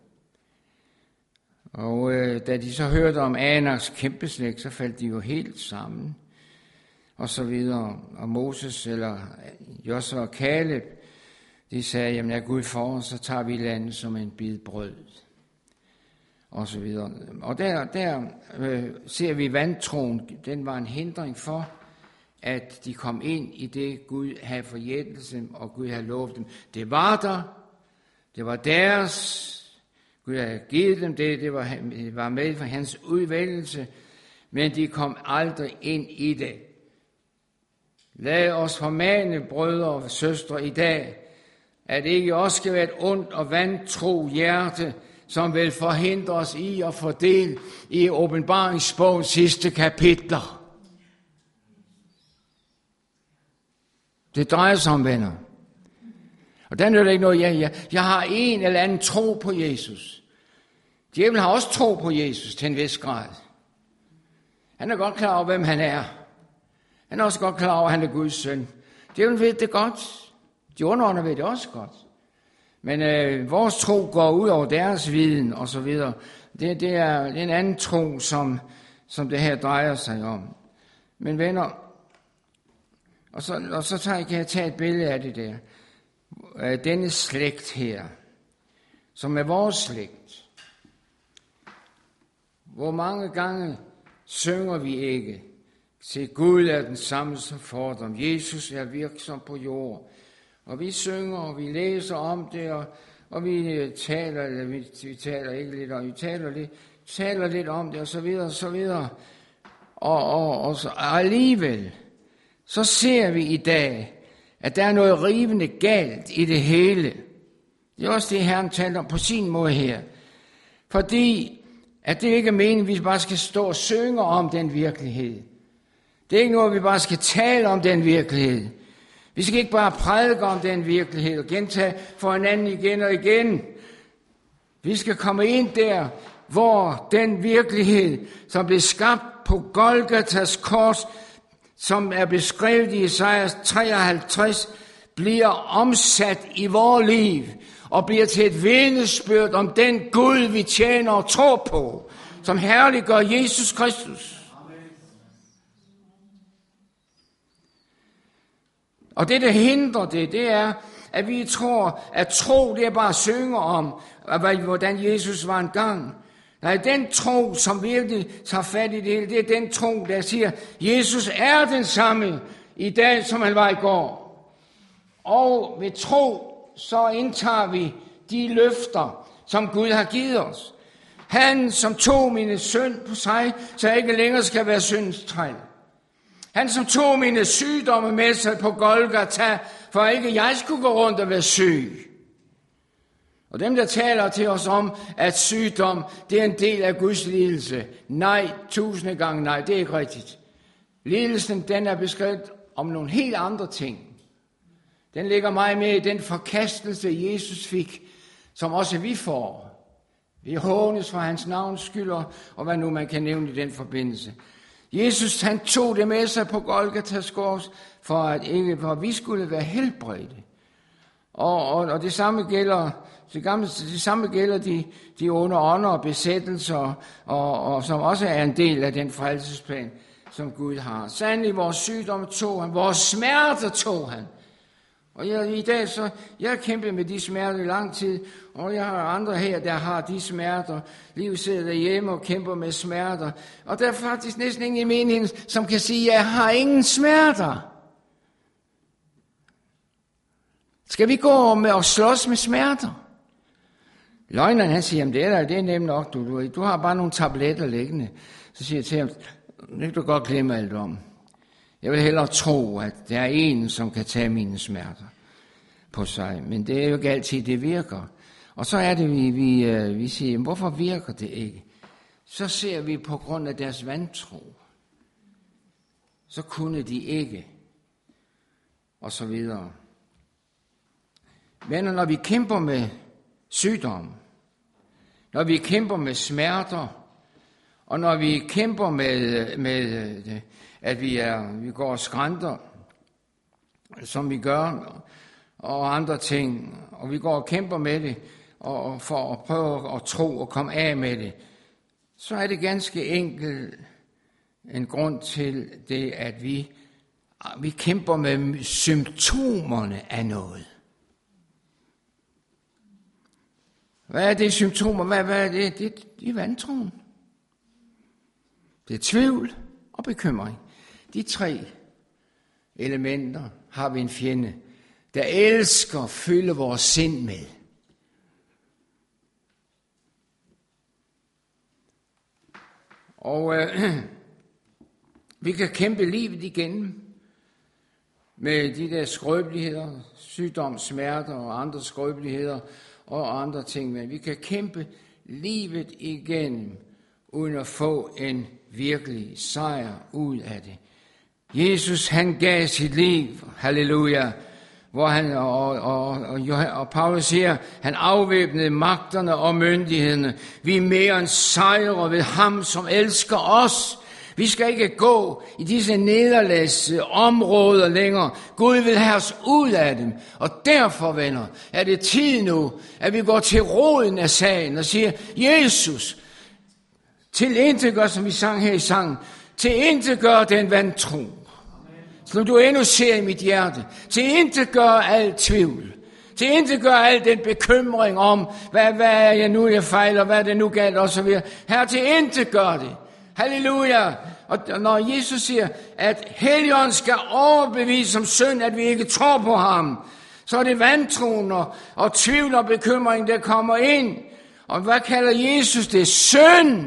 Og øh, da de så hørte om Anaks kæmpeslægt, så faldt de jo helt sammen. Og så videre. Og Moses eller Josua og Kaleb, de sagde, jamen er Gud for os, så tager vi landet som en bid brød. Og så videre. Og der, der øh, ser vi vantroen, den var en hindring for, at de kom ind i det, Gud havde forjættet dem, og Gud havde lovet dem. Det var der, det var deres, Gud havde givet dem det, det var, det var med for hans udvælgelse, men de kom aldrig ind i det. Lad os formane, brødre og søstre, i dag, at det ikke også skal være et ondt og vantro hjerte, som vil forhindre os i at få del i åbenbaringsbogens sidste kapitler. Det drejer sig om, venner. Og der nytter ikke noget, jeg, jeg, jeg har en eller anden tro på Jesus. Djævlen har også tro på Jesus til en vis grad. Han er godt klar over, hvem han er. Han er også godt klar over, at han er Guds søn. Djævlen ved det godt. De underordner ved det også godt. Men øh, vores tro går ud over deres viden og så videre. Det, det, er, det er en anden tro, som, som det her drejer sig om. Men venner, og så, og så tager, kan jeg tage et billede af det der. Denne slægt her, som er vores slægt. Hvor mange gange synger vi ikke, se Gud er den samme som fordom. Jesus er virksom på jord. Og vi synger, og vi læser om det, og, og vi taler, eller vi, vi taler ikke lidt om, vi taler lidt, taler lidt om det, og så videre, og så videre. Og, og, og, så, og alligevel, så ser vi i dag, at der er noget rivende galt i det hele. Det er også det, Herren taler om på sin måde her. Fordi, at det ikke er meningen, at vi bare skal stå og synge om den virkelighed. Det er ikke noget, vi bare skal tale om den virkelighed. Vi skal ikke bare prædike om den virkelighed og gentage for hinanden igen og igen. Vi skal komme ind der, hvor den virkelighed, som blev skabt på Golgatas kors, som er beskrevet i Esajas treoghalvtreds, bliver omsat i vores liv og bliver til et vidnesbyrd om den Gud, vi tjener og tror på, som herliggør Jesus Kristus. Og det, der hindrer det, det er, at vi tror, at tro det er bare at synge om, hvordan Jesus var engang. Nej, den tro, som virkelig tager fat i det hele, det er den tro, der siger, Jesus er den samme i dag, som han var i går. Og ved tro, så indtager vi de løfter, som Gud har givet os. Han, som tog mine synd på sig, så jeg ikke længere skal være syndens træl. Han, som tog mine sygdomme med sig på Golgata, for ikke jeg skulle gå rundt og være syg. Og dem, der taler til os om, at sygdom, det er en del af Guds lidelse. Nej, tusinde gange nej, det er ikke rigtigt. Lidelsen, den er beskrevet om nogle helt andre ting. Den ligger meget mere i den forkastelse, Jesus fik, som også vi får. Vi hånes for hans navns skyld, og hvad nu man kan nævne i den forbindelse. Jesus, han tog det med sig på Golgatas kors, for at ikke, for vi skulle være helbredte. Og, og, og det samme gælder, det, gamle, det samme gælder de, de onde ånder og besættelser, og, og som også er en del af den frelsesplan, som Gud har. Sandelig vores sygdomme tog han, vores smerter tog han. Og jeg, i dag så, jeg har kæmpet med de smerter i lang tid, og jeg har andre her, der har de smerter. Livet sidder derhjemme og kæmper med smerter. Og der er faktisk næsten ingen i menigheden, som kan sige, at jeg har ingen smerter. Skal vi gå med og slås med smerter? Løgneren, han siger, det er, det er nemt nok, du, du, du har bare nogle tabletter liggende. Så siger jeg til ham, det kan du godt glemme alt om. Jeg vil hellere tro, at der er en, som kan tage mine smerter på sig. Men det er jo ikke altid, det virker. Og så er det, vi, vi, vi siger, hvorfor virker det ikke? Så ser vi på grund af deres vantro. Så kunne de ikke. Og så videre. Men når vi kæmper med sygdom, når vi kæmper med smerter, og når vi kæmper med, med at vi, er, vi går og skrænter, som vi gør, og andre ting, og vi går og kæmper med det, og for at prøve at tro og komme af med det, så er det ganske enkelt en grund til det, at vi, vi kæmper med symptomerne af noget. Hvad er det symptomer? Hvad, hvad er det? Det, det er vantroen. Det er tvivl og bekymring. De tre elementer har vi en fjende, der elsker at fylde vores sind med. Og øh, vi kan kæmpe livet igennem med de der skrøbeligheder, sygdom, smerter og andre skrøbeligheder og andre ting. Men vi kan kæmpe livet igennem uden at få en virkelig sejr ud af det. Jesus, han gav sit liv, halleluja, hvor han, og, og, og, og Paulus siger, han afvæbnede magterne og myndighederne. Vi er mere end sejre ved ham, som elsker os. Vi skal ikke gå i disse nederlags områder længere. Gud vil have os ud af dem. Og derfor, venner, er det tid nu, at vi går til roden af sagen og siger, Jesus, tilintetgør, som vi sang her i sangen, tilintetgør den vantro, som du endnu ser i mit hjerte. Tilintetgør al tvivl. Tilintetgør al den bekymring om, hvad, hvad er jeg nu, jeg fejler, hvad er det nu galt, og så videre. Her tilintetgør det. Halleluja. Og når Jesus siger, at Helligånden skal overbevise som synd, at vi ikke tror på ham, så er det vantroen og, og tvivl og bekymring, der kommer ind. Og hvad kalder Jesus det? Synd.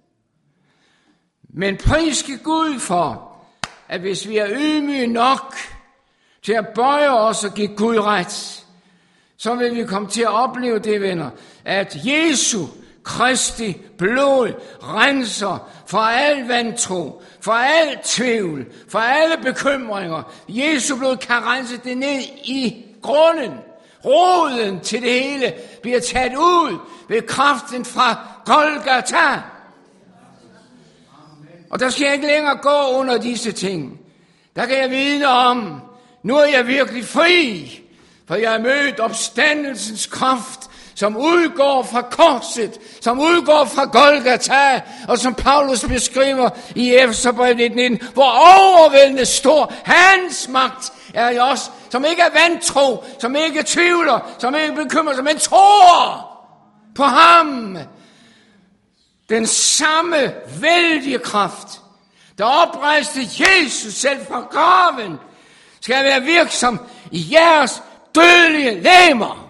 Men priske Gud for, at hvis vi er ydmyge nok til at bøje os og give Gud ret, så vil vi komme til at opleve det, venner, at Jesu Kristi blod renser for al vantro, for al tvivl, for alle bekymringer. Jesu blod kan rense det ned i grunden. Roden til det hele bliver taget ud ved kraften fra Golgata. Og der skal jeg ikke længere gå under disse ting. Der kan jeg vide om, nu er jeg virkelig fri, for jeg har mødt opstandelsens kraft, som udgår fra korset, som udgår fra Golgata, og som Paulus beskriver i Efeserbrevet nitten, hvor overvældende stor hans magt er i os, som ikke er vantro, som ikke tvivler, som ikke bekymrer sig, men tror på ham. Den samme vældige kraft, der oprejste Jesus selv fra graven, skal være virksom i jeres dødelige legemer.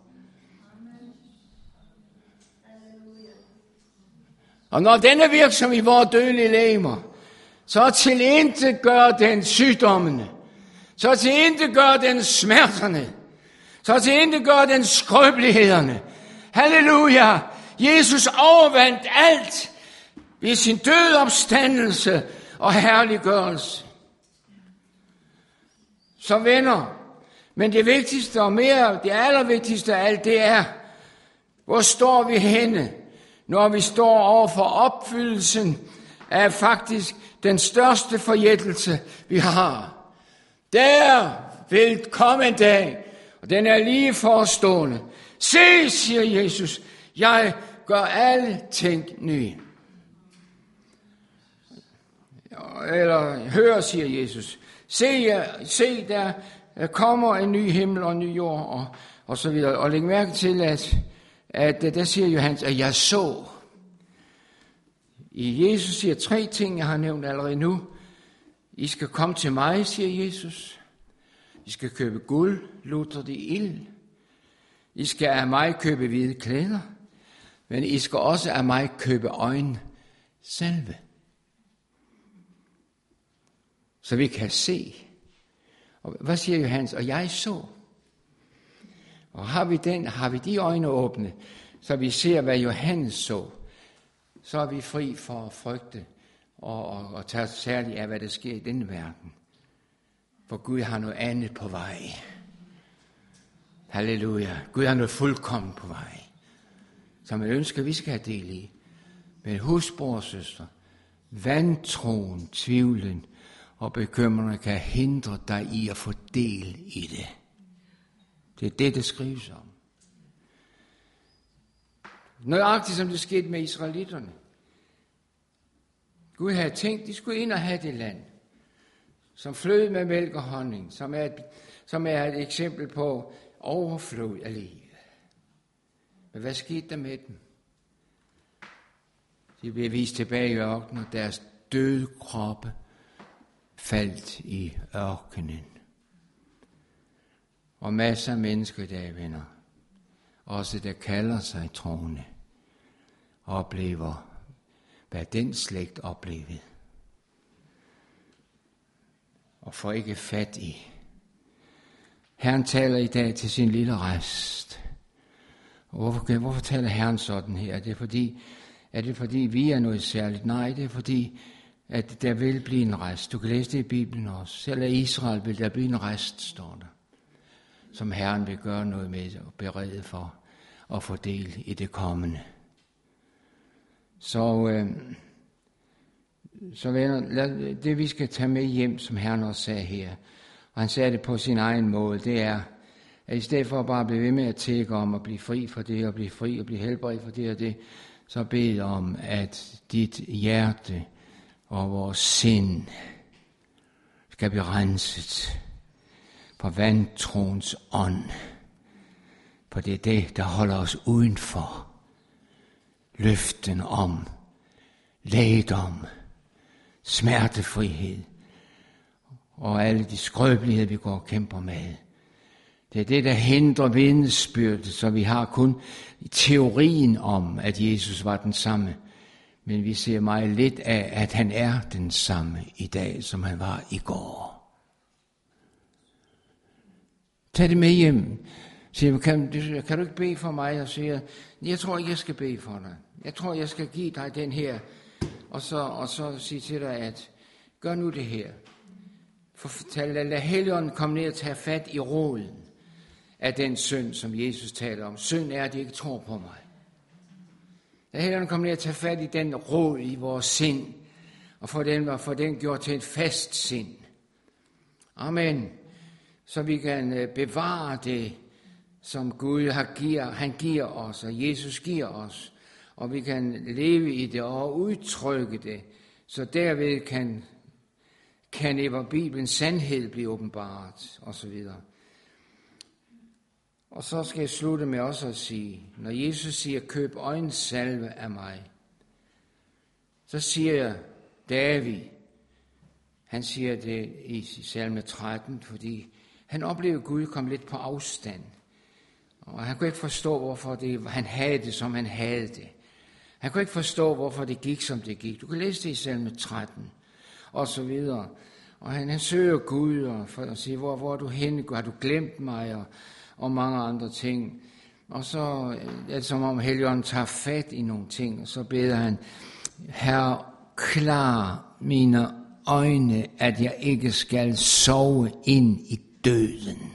Og når den er virksom i vores dødelige legemer, så tilintetgør den sygdommene, så tilintetgør den smerterne, så tilintetgør den skrøbelighederne. Halleluja! Jesus overvandt alt ved sin døde opstandelse og herliggørelse. Så venner, men det vigtigste og mere, det allervigtigste af alt, det er, hvor står vi henne, når vi står over for opfyldelsen af faktisk den største forjættelse, vi har. Der vil komme en dag, og den er lige forestående. Se, siger Jesus, jeg gør alle ting nye. Eller hør, siger Jesus. Se, se der kommer en ny himmel og en ny jord, og, og så videre. Og læg mærke til, at, at der siger Johannes, at jeg så. I Jesus siger tre ting, jeg har nævnt allerede nu. I skal komme til mig, siger Jesus. I skal købe guld, lutter det ild. I skal af mig købe hvide klæder. Men I skal også af mig købe øjne salve. Så vi kan se. Og hvad siger Johannes? Og jeg så. Og har vi, den, har vi de øjne åbne, så vi ser, hvad Johannes så, så er vi fri for at frygte og, og, og tage særligt af, hvad der sker i denne verden. For Gud har noget andet på vej. Halleluja. Gud har noget fuldkommen på vej, som jeg ønsker, vi skal have del i. Men husk, bror og søster, vantroen, tvivlen og bekymrende kan hindre dig i at få del i det. Det er det, det skrives om. Nøjagtigt som det skete med israelitterne. Gud havde tænkt, de skulle ind og have det land, som flød med mælk og honning, som er et, som er et eksempel på overflod af liv. Men hvad skete der med dem? De blev vist tilbage i ørkenen, og deres døde kroppe faldt i ørkenen. Og masser af mennesker i dag, venner, også der kalder sig troende, oplever, hvad den slægt oplevede. Og får ikke fat i. Herren taler i dag til sin lille rest. Og hvorfor, hvorfor taler Herren sådan her? Er det fordi, er det fordi vi er noget særligt? Nej, det er fordi, at der vil blive en rest. Du kan læse det i Bibelen også. Selv af Israel vil der blive en rest, står der. Som Herren vil gøre noget med og berede for at få del i det kommende. Så, øh, så venner, lad, det vi skal tage med hjem, som Herren også sagde her, og han sagde det på sin egen måde, det er, at i stedet for at bare blive ved med at tække om at blive fri for det, og blive fri og blive helbredt for det og det, så bed om, at dit hjerte og vores sind skal blive renset for vantroens ånd. For det er det, der holder os udenfor. Løften om lægedom, smertefrihed og alle de skrøbeligheder, vi går og kæmper med. Det er det, der hindrer vidnesbyrdet, så vi har kun teorien om, at Jesus var den samme. Men vi ser meget lidt af, at han er den samme i dag, som han var i går. Tag det med hjem. Siger, kan, kan du ikke bede for mig? Og siger, jeg tror ikke, jeg skal bede for dig. Jeg tror, jeg skal give dig den her. Og så, og så sige til dig, at gør nu det her. For, lad, lad Helligånden komme ned og tage fat i roden af den synd, som Jesus taler om. Synd er, at de ikke tror på mig. Lad Helligånden komme ned og tage fat i den rod i vores sind, og få den, få den gjort til et fast sind. Amen. Så vi kan bevare det, som Gud har giver, han giver os, og Jesus giver os. Og vi kan leve i det og udtrykke det, så derved kan, kan Bibelens sandhed blive åbenbaret, og så videre. Og så skal jeg slutte med også at sige, når Jesus siger, køb øjensalve af mig, så siger David, han siger det i salme tretten, fordi han oplevede, at Gud kom lidt på afstand. Og han kunne ikke forstå, hvorfor det, han havde det, som han havde det. Han kunne ikke forstå, hvorfor det gik, som det gik. Du kan læse det i salme tretten, og så videre. Og han, han søger Gud, og for at sige, hvor, hvor er du henne? Har du glemt mig? Og, og mange andre ting. Og så er det som om Helligånden tager fat i nogle ting, og så beder han, Herre, klar mine øjne, at jeg ikke skal sove ind i døden.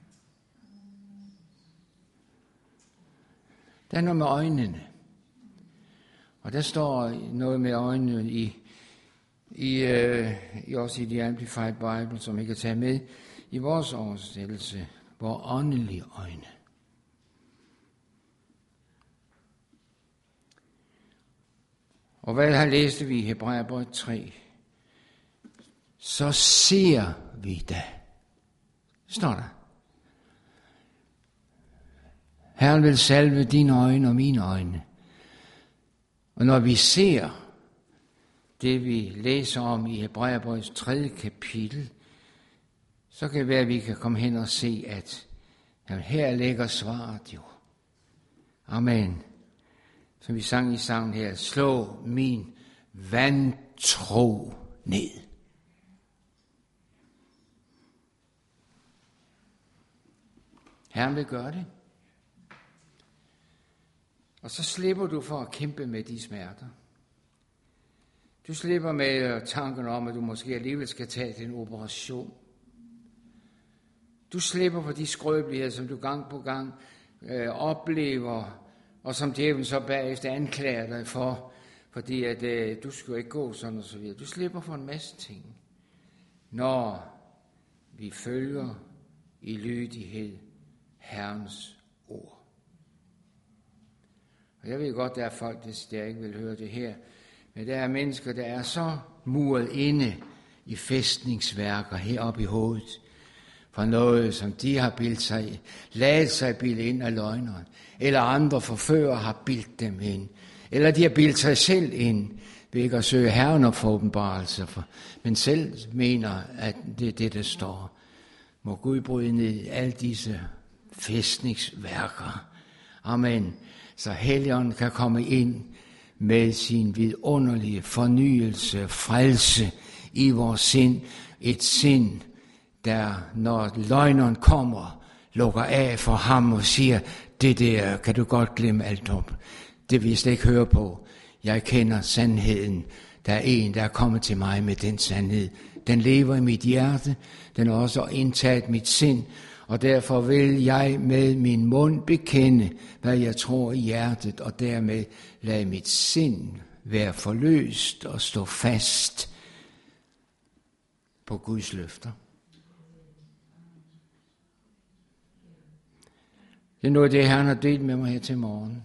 Der er noget med øjnene. Og der står noget med øjnene i, i, øh, i også i The Amplified Bible, som I kan tage med i vores oversættelse, hvor åndelige øjne. Og hvad har læst vi i Hebræerbrevet tre? Så ser vi da. Står der. Herren vil salve dine øjne og mine øjne. Og når vi ser det, vi læser om i Hebræerbrevets tredje kapitel, så kan det være, at vi kan komme hen og se, at jamen, her ligger svaret jo. Amen. Som vi sang i sangen her, slå min vantro ned. Herren vil gøre det. Og så slipper du for at kæmpe med de smerter. Du slipper med tanken om, at du måske alligevel skal tage den operation. Du slipper for de skrøbeligheder, som du gang på gang øh, oplever, og som djævlen så bagefter anklager dig for, fordi at øh, du skulle ikke gå sådan og så videre. Du slipper for en masse ting, når vi følger i lydighed Herrens ord. Og jeg ved godt, der er folk, der ikke vil høre det her, men der er mennesker, der er så muret inde i fæstningsværker heroppe i hovedet, for noget, som de har bildt sig, ladet sig bilde ind af løgneren, eller andre forfører har bildt dem ind, eller de har bildt sig selv ind, ved ikke at søge Herren og få åbenbarelse for, men selv mener, at det er det, der står. Må Gud bryde ned alle disse fæstningsværker. Amen. Så Helligånden kan komme ind med sin vidunderlige fornyelse, frelse i vores sind. Et sind, der når løgneren kommer, lukker af for ham og siger, det der kan du godt glemme alt om. Det vil jeg slet ikke høre på. Jeg kender sandheden. Der er en, der er kommet til mig med den sandhed. Den lever i mit hjerte. Den har også indtaget mit sind. Og derfor vil jeg med min mund bekende, hvad jeg tror i hjertet, og dermed lade mit sind være forløst og stå fast på Guds løfter. Det er noget, det Herren har delt med mig her til morgen.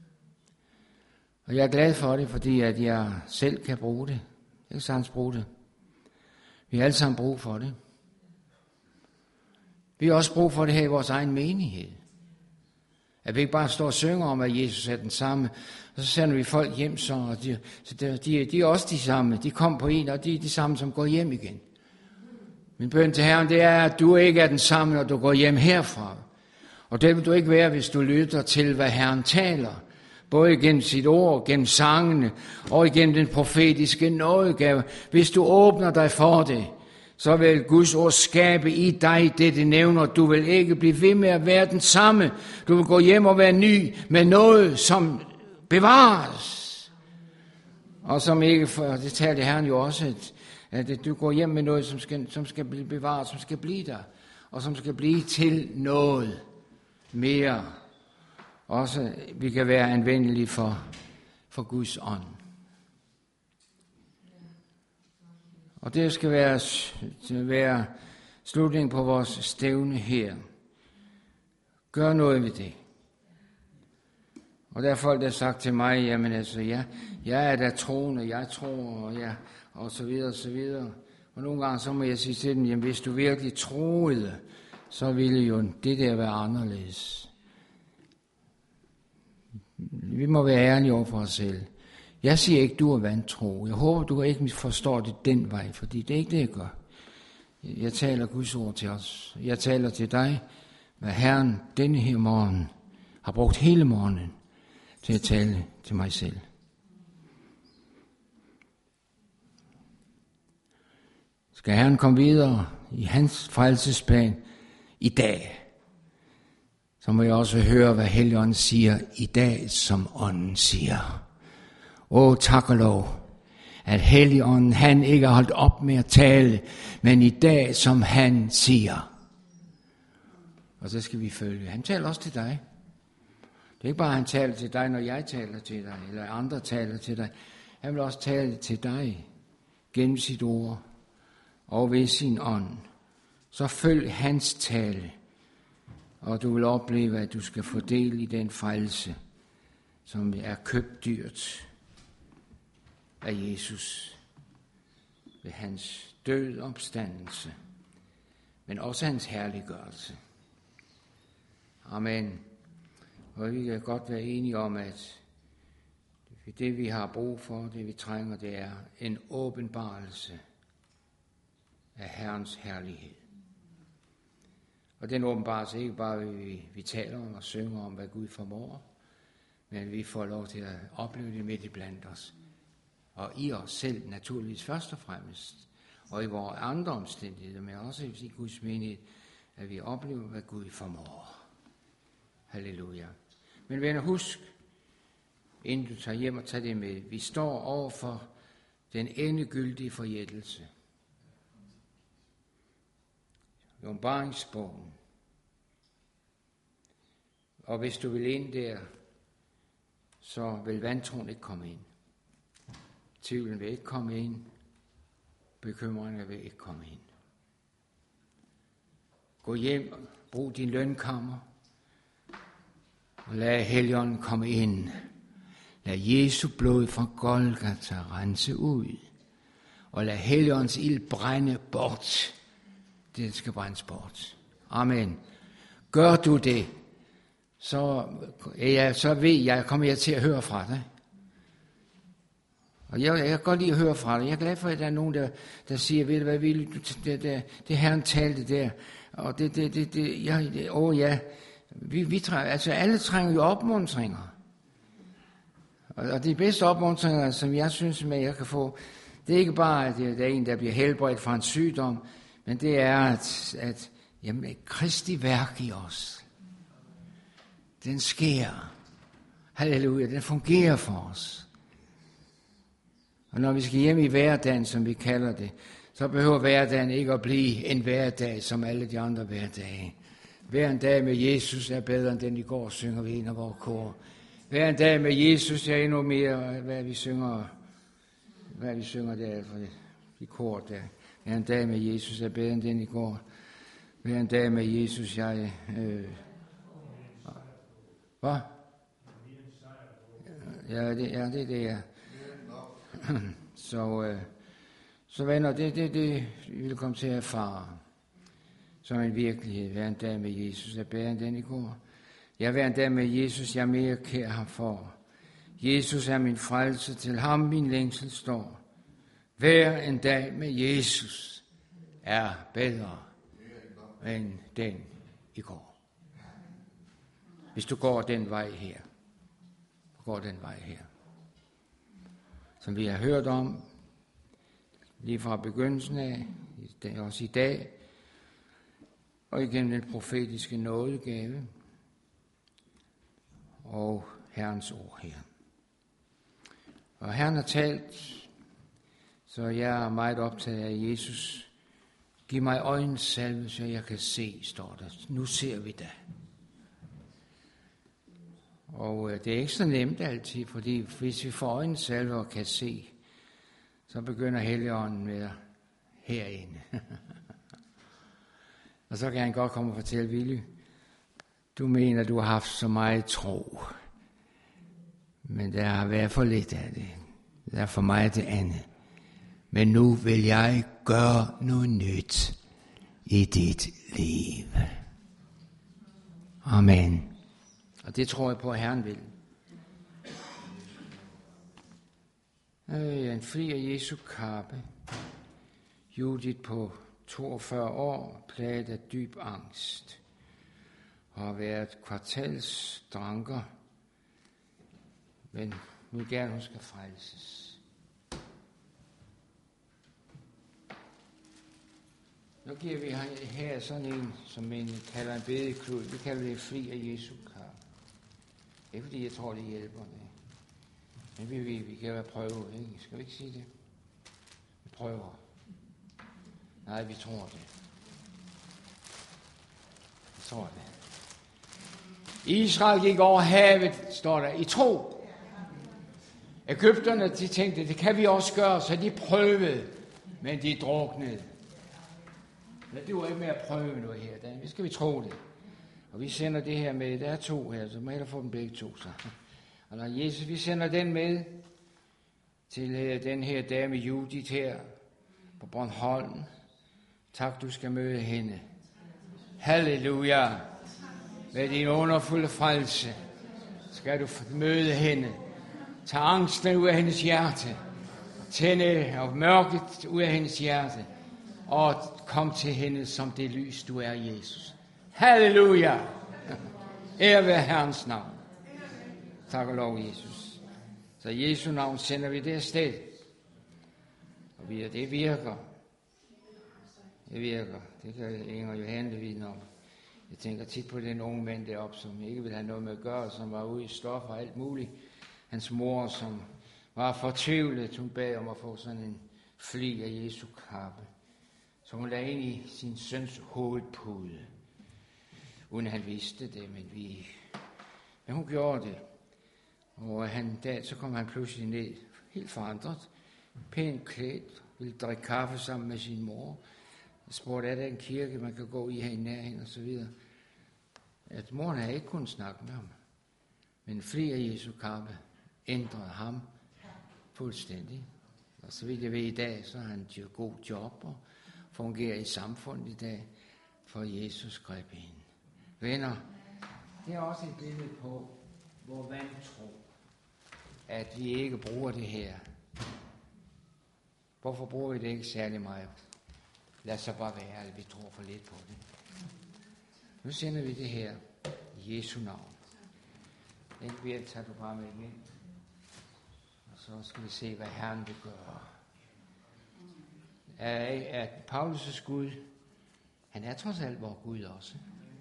Og jeg er glad for det, fordi at jeg selv kan bruge det. Jeg kan sagtens bruge det. Vi har alle sammen brug for det. Vi har også brug for det her i vores egen menighed. At vi ikke bare står og synger om, at Jesus er den samme, og så sender vi folk hjem, så, og de, så de, de, de er også de samme. De kom på en, og de er de samme, som går hjem igen. Min bøn til Herren, det er, at du ikke er den samme, når du går hjem herfra. Og det vil du ikke være, hvis du lytter til, hvad Herren taler. Både gennem sit ord, gennem sangene, og gennem den profetiske nådegave. Hvis du åbner dig for det, så vil Guds ord skabe i dig det, det nævner. Du vil ikke blive ved med at være den samme. Du vil gå hjem og være ny med noget, som bevares. Og som ikke, for det talte Herren jo også, at, at du går hjem med noget, som skal, som skal blive bevaret, som skal blive der, og som skal blive til noget mere. Også vi kan være anvendelige for, for Guds ånd. Og det skal være, være slutningen på vores stævne her. Gør noget ved det. Og der er folk, der har sagt til mig, jamen altså, ja, jeg er da troende, jeg tror, og, ja, og så videre, og så videre. Og nogle gange så må jeg sige til dem, jamen hvis du virkelig troede, så ville jo det der være anderledes. Vi må være ærlige over for os selv. Jeg siger ikke, du er vantro. Jeg håber, du ikke forstår det den vej, fordi det er ikke det, jeg gør. Jeg taler Guds ord til os. Jeg taler til dig, hvad Herren denne her morgen har brugt hele morgenen til at tale til mig selv. Skal Herren komme videre i hans frelsesplan i dag, så må jeg også høre, hvad Helligånden siger i dag, som Ånden siger. Åh, tak og lov, at Helligånden, han ikke har holdt op med at tale, men i dag, som han siger. Og så skal vi følge. Han taler også til dig. Det er ikke bare, at han taler til dig, når jeg taler til dig, eller andre taler til dig. Han vil også tale til dig gennem sit ord og ved sin ånd. Så følg hans tale, og du vil opleve, at du skal få del i den frelse, som er købt dyrt af Jesus ved hans død opstandelse, men også hans herliggørelse. Amen. Og vi kan godt være enige om, at det vi har brug for, det vi trænger, det er en åbenbarelse af Herrens herlighed. Og den åbenbarelse ikke bare, vi, vi taler om og synger om, hvad Gud formår, men vi får lov til at opleve det midt i blandt os. Og i os selv naturligvis først og fremmest, og i vores andre omstændigheder, men også i Guds menighed, at vi oplever, hvad Gud formår. Halleluja. Men venner, husk, inden du tager hjem og tager det med, vi står over for den endegyldige forjættelse. I åbenbaringsbogen. Og hvis du vil ind der, så vil vantroen ikke komme ind. Tvivlen vil ikke komme ind. Bekymringen vil ikke komme ind. Gå hjem og brug din lønkammer. Og lad Helligånden komme ind. Lad Jesu blod fra Golgata rense ud. Og lad Helligåndens ild brænde bort. Det skal brændes bort. Amen. Gør du det, så, ja, så ved jeg, kommer jeg til at høre fra dig. Og jeg, jeg kan godt lide at høre fra dig. Jeg er glad for, at der er nogen, der, der siger, ved du hvad, vil du, det, det, det Herren talte der. Og det, det, det, det ja, det, åh ja, vi, vi trænger, altså alle trænger jo opmuntringer. Og, og de bedste opmuntringer, som jeg synes, at jeg kan få, det er ikke bare, at det er en, der bliver helbredt fra en sygdom, men det er, at, at jamen, Kristi værk i os, den sker. Halleluja, den fungerer for os. Og når vi skal hjem i hverdagen, som vi kalder det, så behøver hverdagen ikke at blive en hverdag, som alle de andre hverdage. Hver en dag med Jesus er bedre end den i går, synger vi en af vores kor. Hver en dag med Jesus er endnu mere, hvad vi synger, hvad vi synger der for i kor der. Hver en dag med Jesus er bedre end den i går. Hver en dag med Jesus, jeg... Øh, hvad? Ja, det, ja, det er det, ja. Så, øh, så venner, det det, det vi vil komme til at erfare som en virkelighed. Hver en dag med Jesus er bedre end den i går. Ja, hver en dag med Jesus, jeg er mere kær ham for. Jesus er min frelse, til ham min længsel står. Hver en dag med Jesus er bedre end den i går. Hvis du går den vej her, du går den vej her, som vi har hørt om, lige fra begyndelsen af, også i dag, og igennem den profetiske nådegave, og Herrens ord her. Og Herren har talt, så jeg er meget optaget af Jesus. Giv mig øjensalve, så jeg kan se, står der. Nu ser vi det. Og det er ikke så nemt altid, fordi hvis vi får øjensalve og kan se, så begynder Helligånden med herinde. Og så kan han godt komme og fortælle, Willy, du mener, du har haft så meget tro, men der har været for lidt af det. Der er for meget det andet. men nu vil jeg gøre noget nyt i dit liv. Amen. Og det tror jeg på, at Herren vil. Øh, en fri af Jesu kappe. Judith på toogfyrre år, plaget af dyb angst, og har været kvartalsdranker, men vil gerne, hun skal frelses. Nu giver vi her sådan en, som man kalder en bedeklud. Vi kalder det fri af Jesu kappe. Ikke fordi jeg tror, det hjælper det. Men vi, vi, vi kan jo prøve, ikke? Skal vi ikke sige det? Vi prøver. Nej, vi tror det. Vi tror det. Israel gik over havet, står der, i tro. Egypterne, de tænkte, det kan vi også gøre, så de prøvede, men de druknede. Men det var ikke med at prøve noget her. Der skal vi tro det. Og vi sender det her med, der er to her, så må jeg da få dem begge to. Så. Og når Jesus, vi sender den med til den her dame Judith her på Bornholm. Tak, du skal møde hende. Halleluja. Med din underfulde frelse skal du møde hende. Tag angsten ud af hendes hjerte. Tænde og mørket ud af hendes hjerte. Og kom til hende som det lys, du er, Jesus. Halleluja. Ære ved Herrens navn. Tak og lov, Jesus. Så i Jesu navn sender vi det afsted. Og det virker. Det virker. Det kan Inger Johanne vidne om. Jeg tænker tit på den unge mand deroppe, som ikke ville have noget med at gøre, som var ude i stof og alt muligt. Hans mor, som var fortvivlet, hun bad om at få sådan en flig af Jesu kappe. Så hun lagde ind i sin søns hovedpude. Uden han vidste det, men vi... Men hun gjorde det. Og han, der, så kom han pludselig ned, helt forandret, pænt klædt, ville drikke kaffe sammen med sin mor. Jeg spurgte, er der en kirke, man kan gå i her i nærheden, og så videre. At moren havde ikke kunnet snakke med ham. Men fri af Jesu kappe ændrede ham fuldstændig. Og så vidt jeg ved i dag, så har han et god job og fungerer i samfundet i dag, for Jesus greb ind. Venner, det er også et billede på, hvor vantro, at vi ikke bruger det her. Hvorfor bruger vi det ikke særlig meget? Lad os så bare være, at vi tror for lidt på det. Nu sender vi det her i Jesu navn. Den bliver tager du bare med igen. Og så skal vi se, hvad Herren vil gøre. At, at Paulus' Gud, han er trods alt vor Gud også.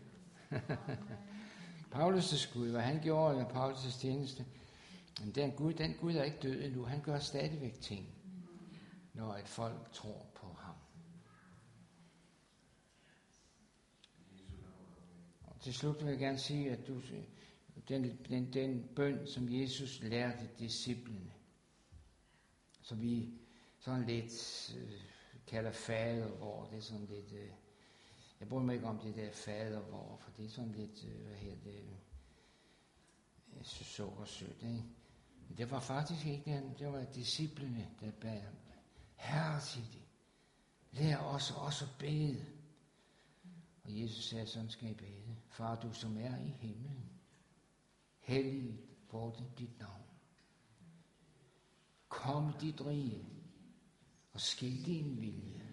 Paulus' Gud, hvad han gjorde i Paulus' tjeneste, men den Gud, den Gud er ikke død endnu. Han gør stadigvæk ting, når et folk tror på ham. Og til slut vil jeg gerne sige, at du, den, den, den bøn, som Jesus lærte disciplene, som vi sådan lidt øh, kalder fadervor, det er sådan lidt... Øh, jeg bryder mig ikke om det der fadervor, for det er sådan lidt, øh, hvad hedder det, øh, sukkersødt, ikke? Men det var faktisk ikke det, det var disciplene, der bad ham. Herre, siger de, lær os også at bede. Og Jesus sagde, sådan skal I bede. Far, du som er i himlen, hellig vorte dit navn. Kom dit rige, og ske din vilje.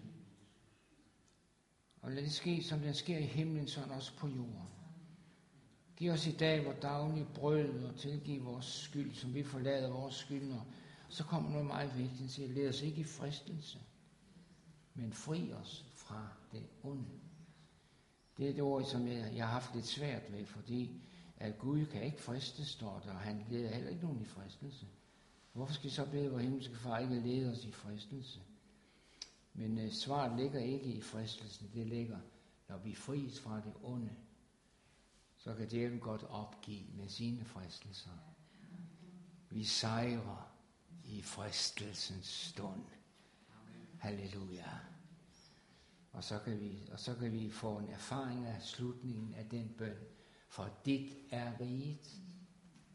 Og lad det ske, som den sker i himlen, sådan også på jorden. Giv os i dag vores daglige brød, og tilgiv vores skyld, som vi forlader vores skyldnere. Så kommer noget meget vigtigt til. Led os ikke i fristelse, men fri os fra det onde. Det er et ord, som jeg, jeg har haft lidt svært ved, fordi at Gud kan ikke fristes, står der, og han leder heller ikke nogen i fristelse. Hvorfor skal vi så bede vor himmelske far ikke lede os i fristelse? Men øh, svaret ligger ikke i fristelsen, det ligger, når vi fries fra det onde, så kan djævlen godt opgive med sine fristelser. Vi sejrer i fristelsens stund. Halleluja. Og så kan vi, og så kan vi få en erfaring af slutningen af den bøn. For dit er riget.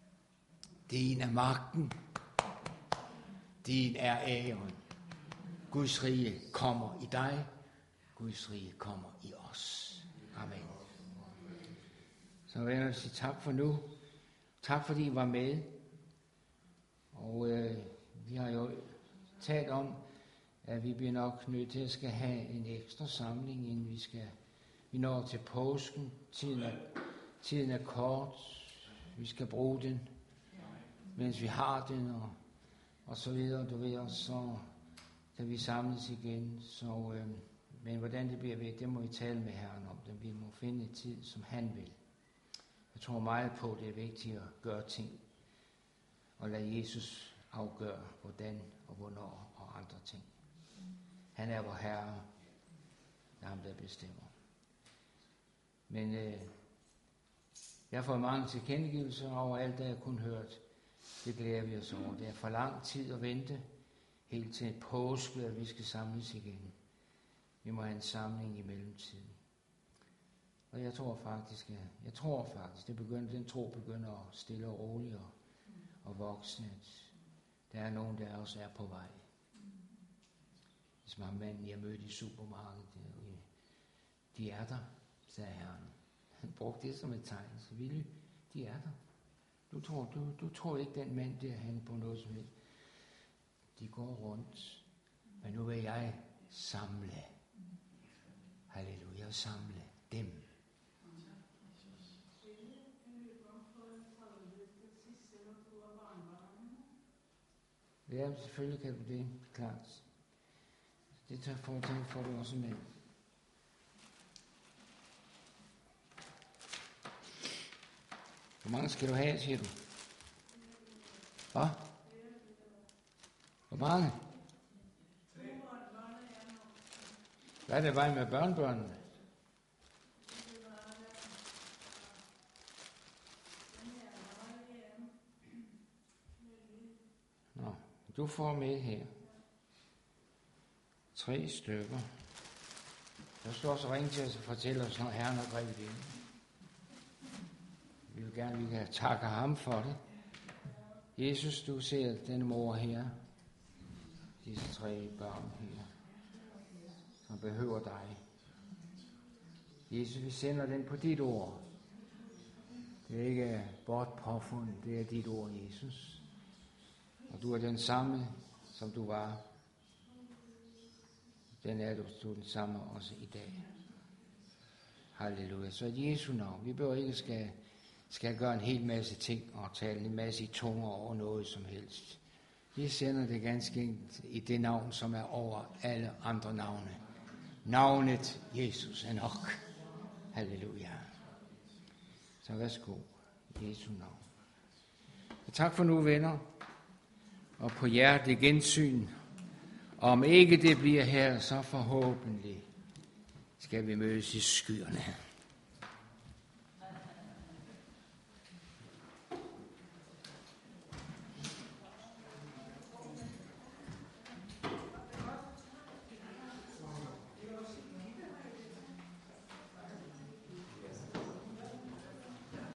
Din er magten. Din er æren. Guds rige kommer i dig. Guds rige kommer i os. Amen. Så vil jeg sige tak for nu. Tak fordi I var med. Og øh, vi har jo talt om, at vi bliver nok nødt til at skal have en ekstra samling, inden vi skal vi når til påsken. Tiden er, tiden er kort. Vi skal bruge den, mens vi har den, og, og så videre. Du ved, og så kan vi samles igen. Så, øh, men hvordan det bliver ved, det må vi tale med Herren om. Det. Vi må finde en tid, som han vil. Jeg tror meget på, at det er vigtigt at gøre ting, og lade Jesus afgøre, hvordan og hvornår og andre ting. Han er vor Herre. Det er ham, der bestemmer. Men øh, jeg har fået mange tilkendegivelser over alt, det jeg kun hørt. Det glæder vi os over. Det er for lang tid at vente, helt til påske, at vi skal samles igen. Vi må have en samling i mellemtiden. Og jeg tror faktisk, at, jeg tror faktisk, det begynder, den tro begynder at stille og roligt og, og vokse. Der er nogen, der også er på vej. Hvis man manden, jeg mødte i supermarkedet, de er der, sagde Herren. Han brugte det som et tegn. Så Willy, de er der. Du tror, du, du tror ikke, den mand der han på noget som helst. De går rundt. Men nu vil jeg samle. Halleluja, samle dem. Ja, selvfølgelig kan du det, klart. Det tager foretag for du også med. Hvor mange skal du have, siger du? Hvad? Hvor mange? Hvad er det vej med børnebørnene? Nå, du får med her. Tre stykker. Jeg skal også ringe til os og fortælle os, når Herren har grebet ind. Vi vil gerne, vi kan takke ham for det. Jesus, du ser denne mor her. Disse tre børn her. Som behøver dig. Jesus, vi sender den på dit ord. Det er ikke bort påfundet, det er dit ord, Jesus. Og du er den samme, som du var. Den er du, du er den samme også i dag. Halleluja. Så i Jesu navn. Vi behøver ikke skal, skal gøre en hel masse ting og tale en masse i tunger over noget som helst. Vi sender det ganske i det navn, som er over alle andre navne. Navnet Jesus er nok. Halleluja. Så værsgo. Jesu navn. Og tak for nu, venner. Og på hjertet gensyn. Om ikke det bliver her, så forhåbentlig skal vi mødes i skyerne.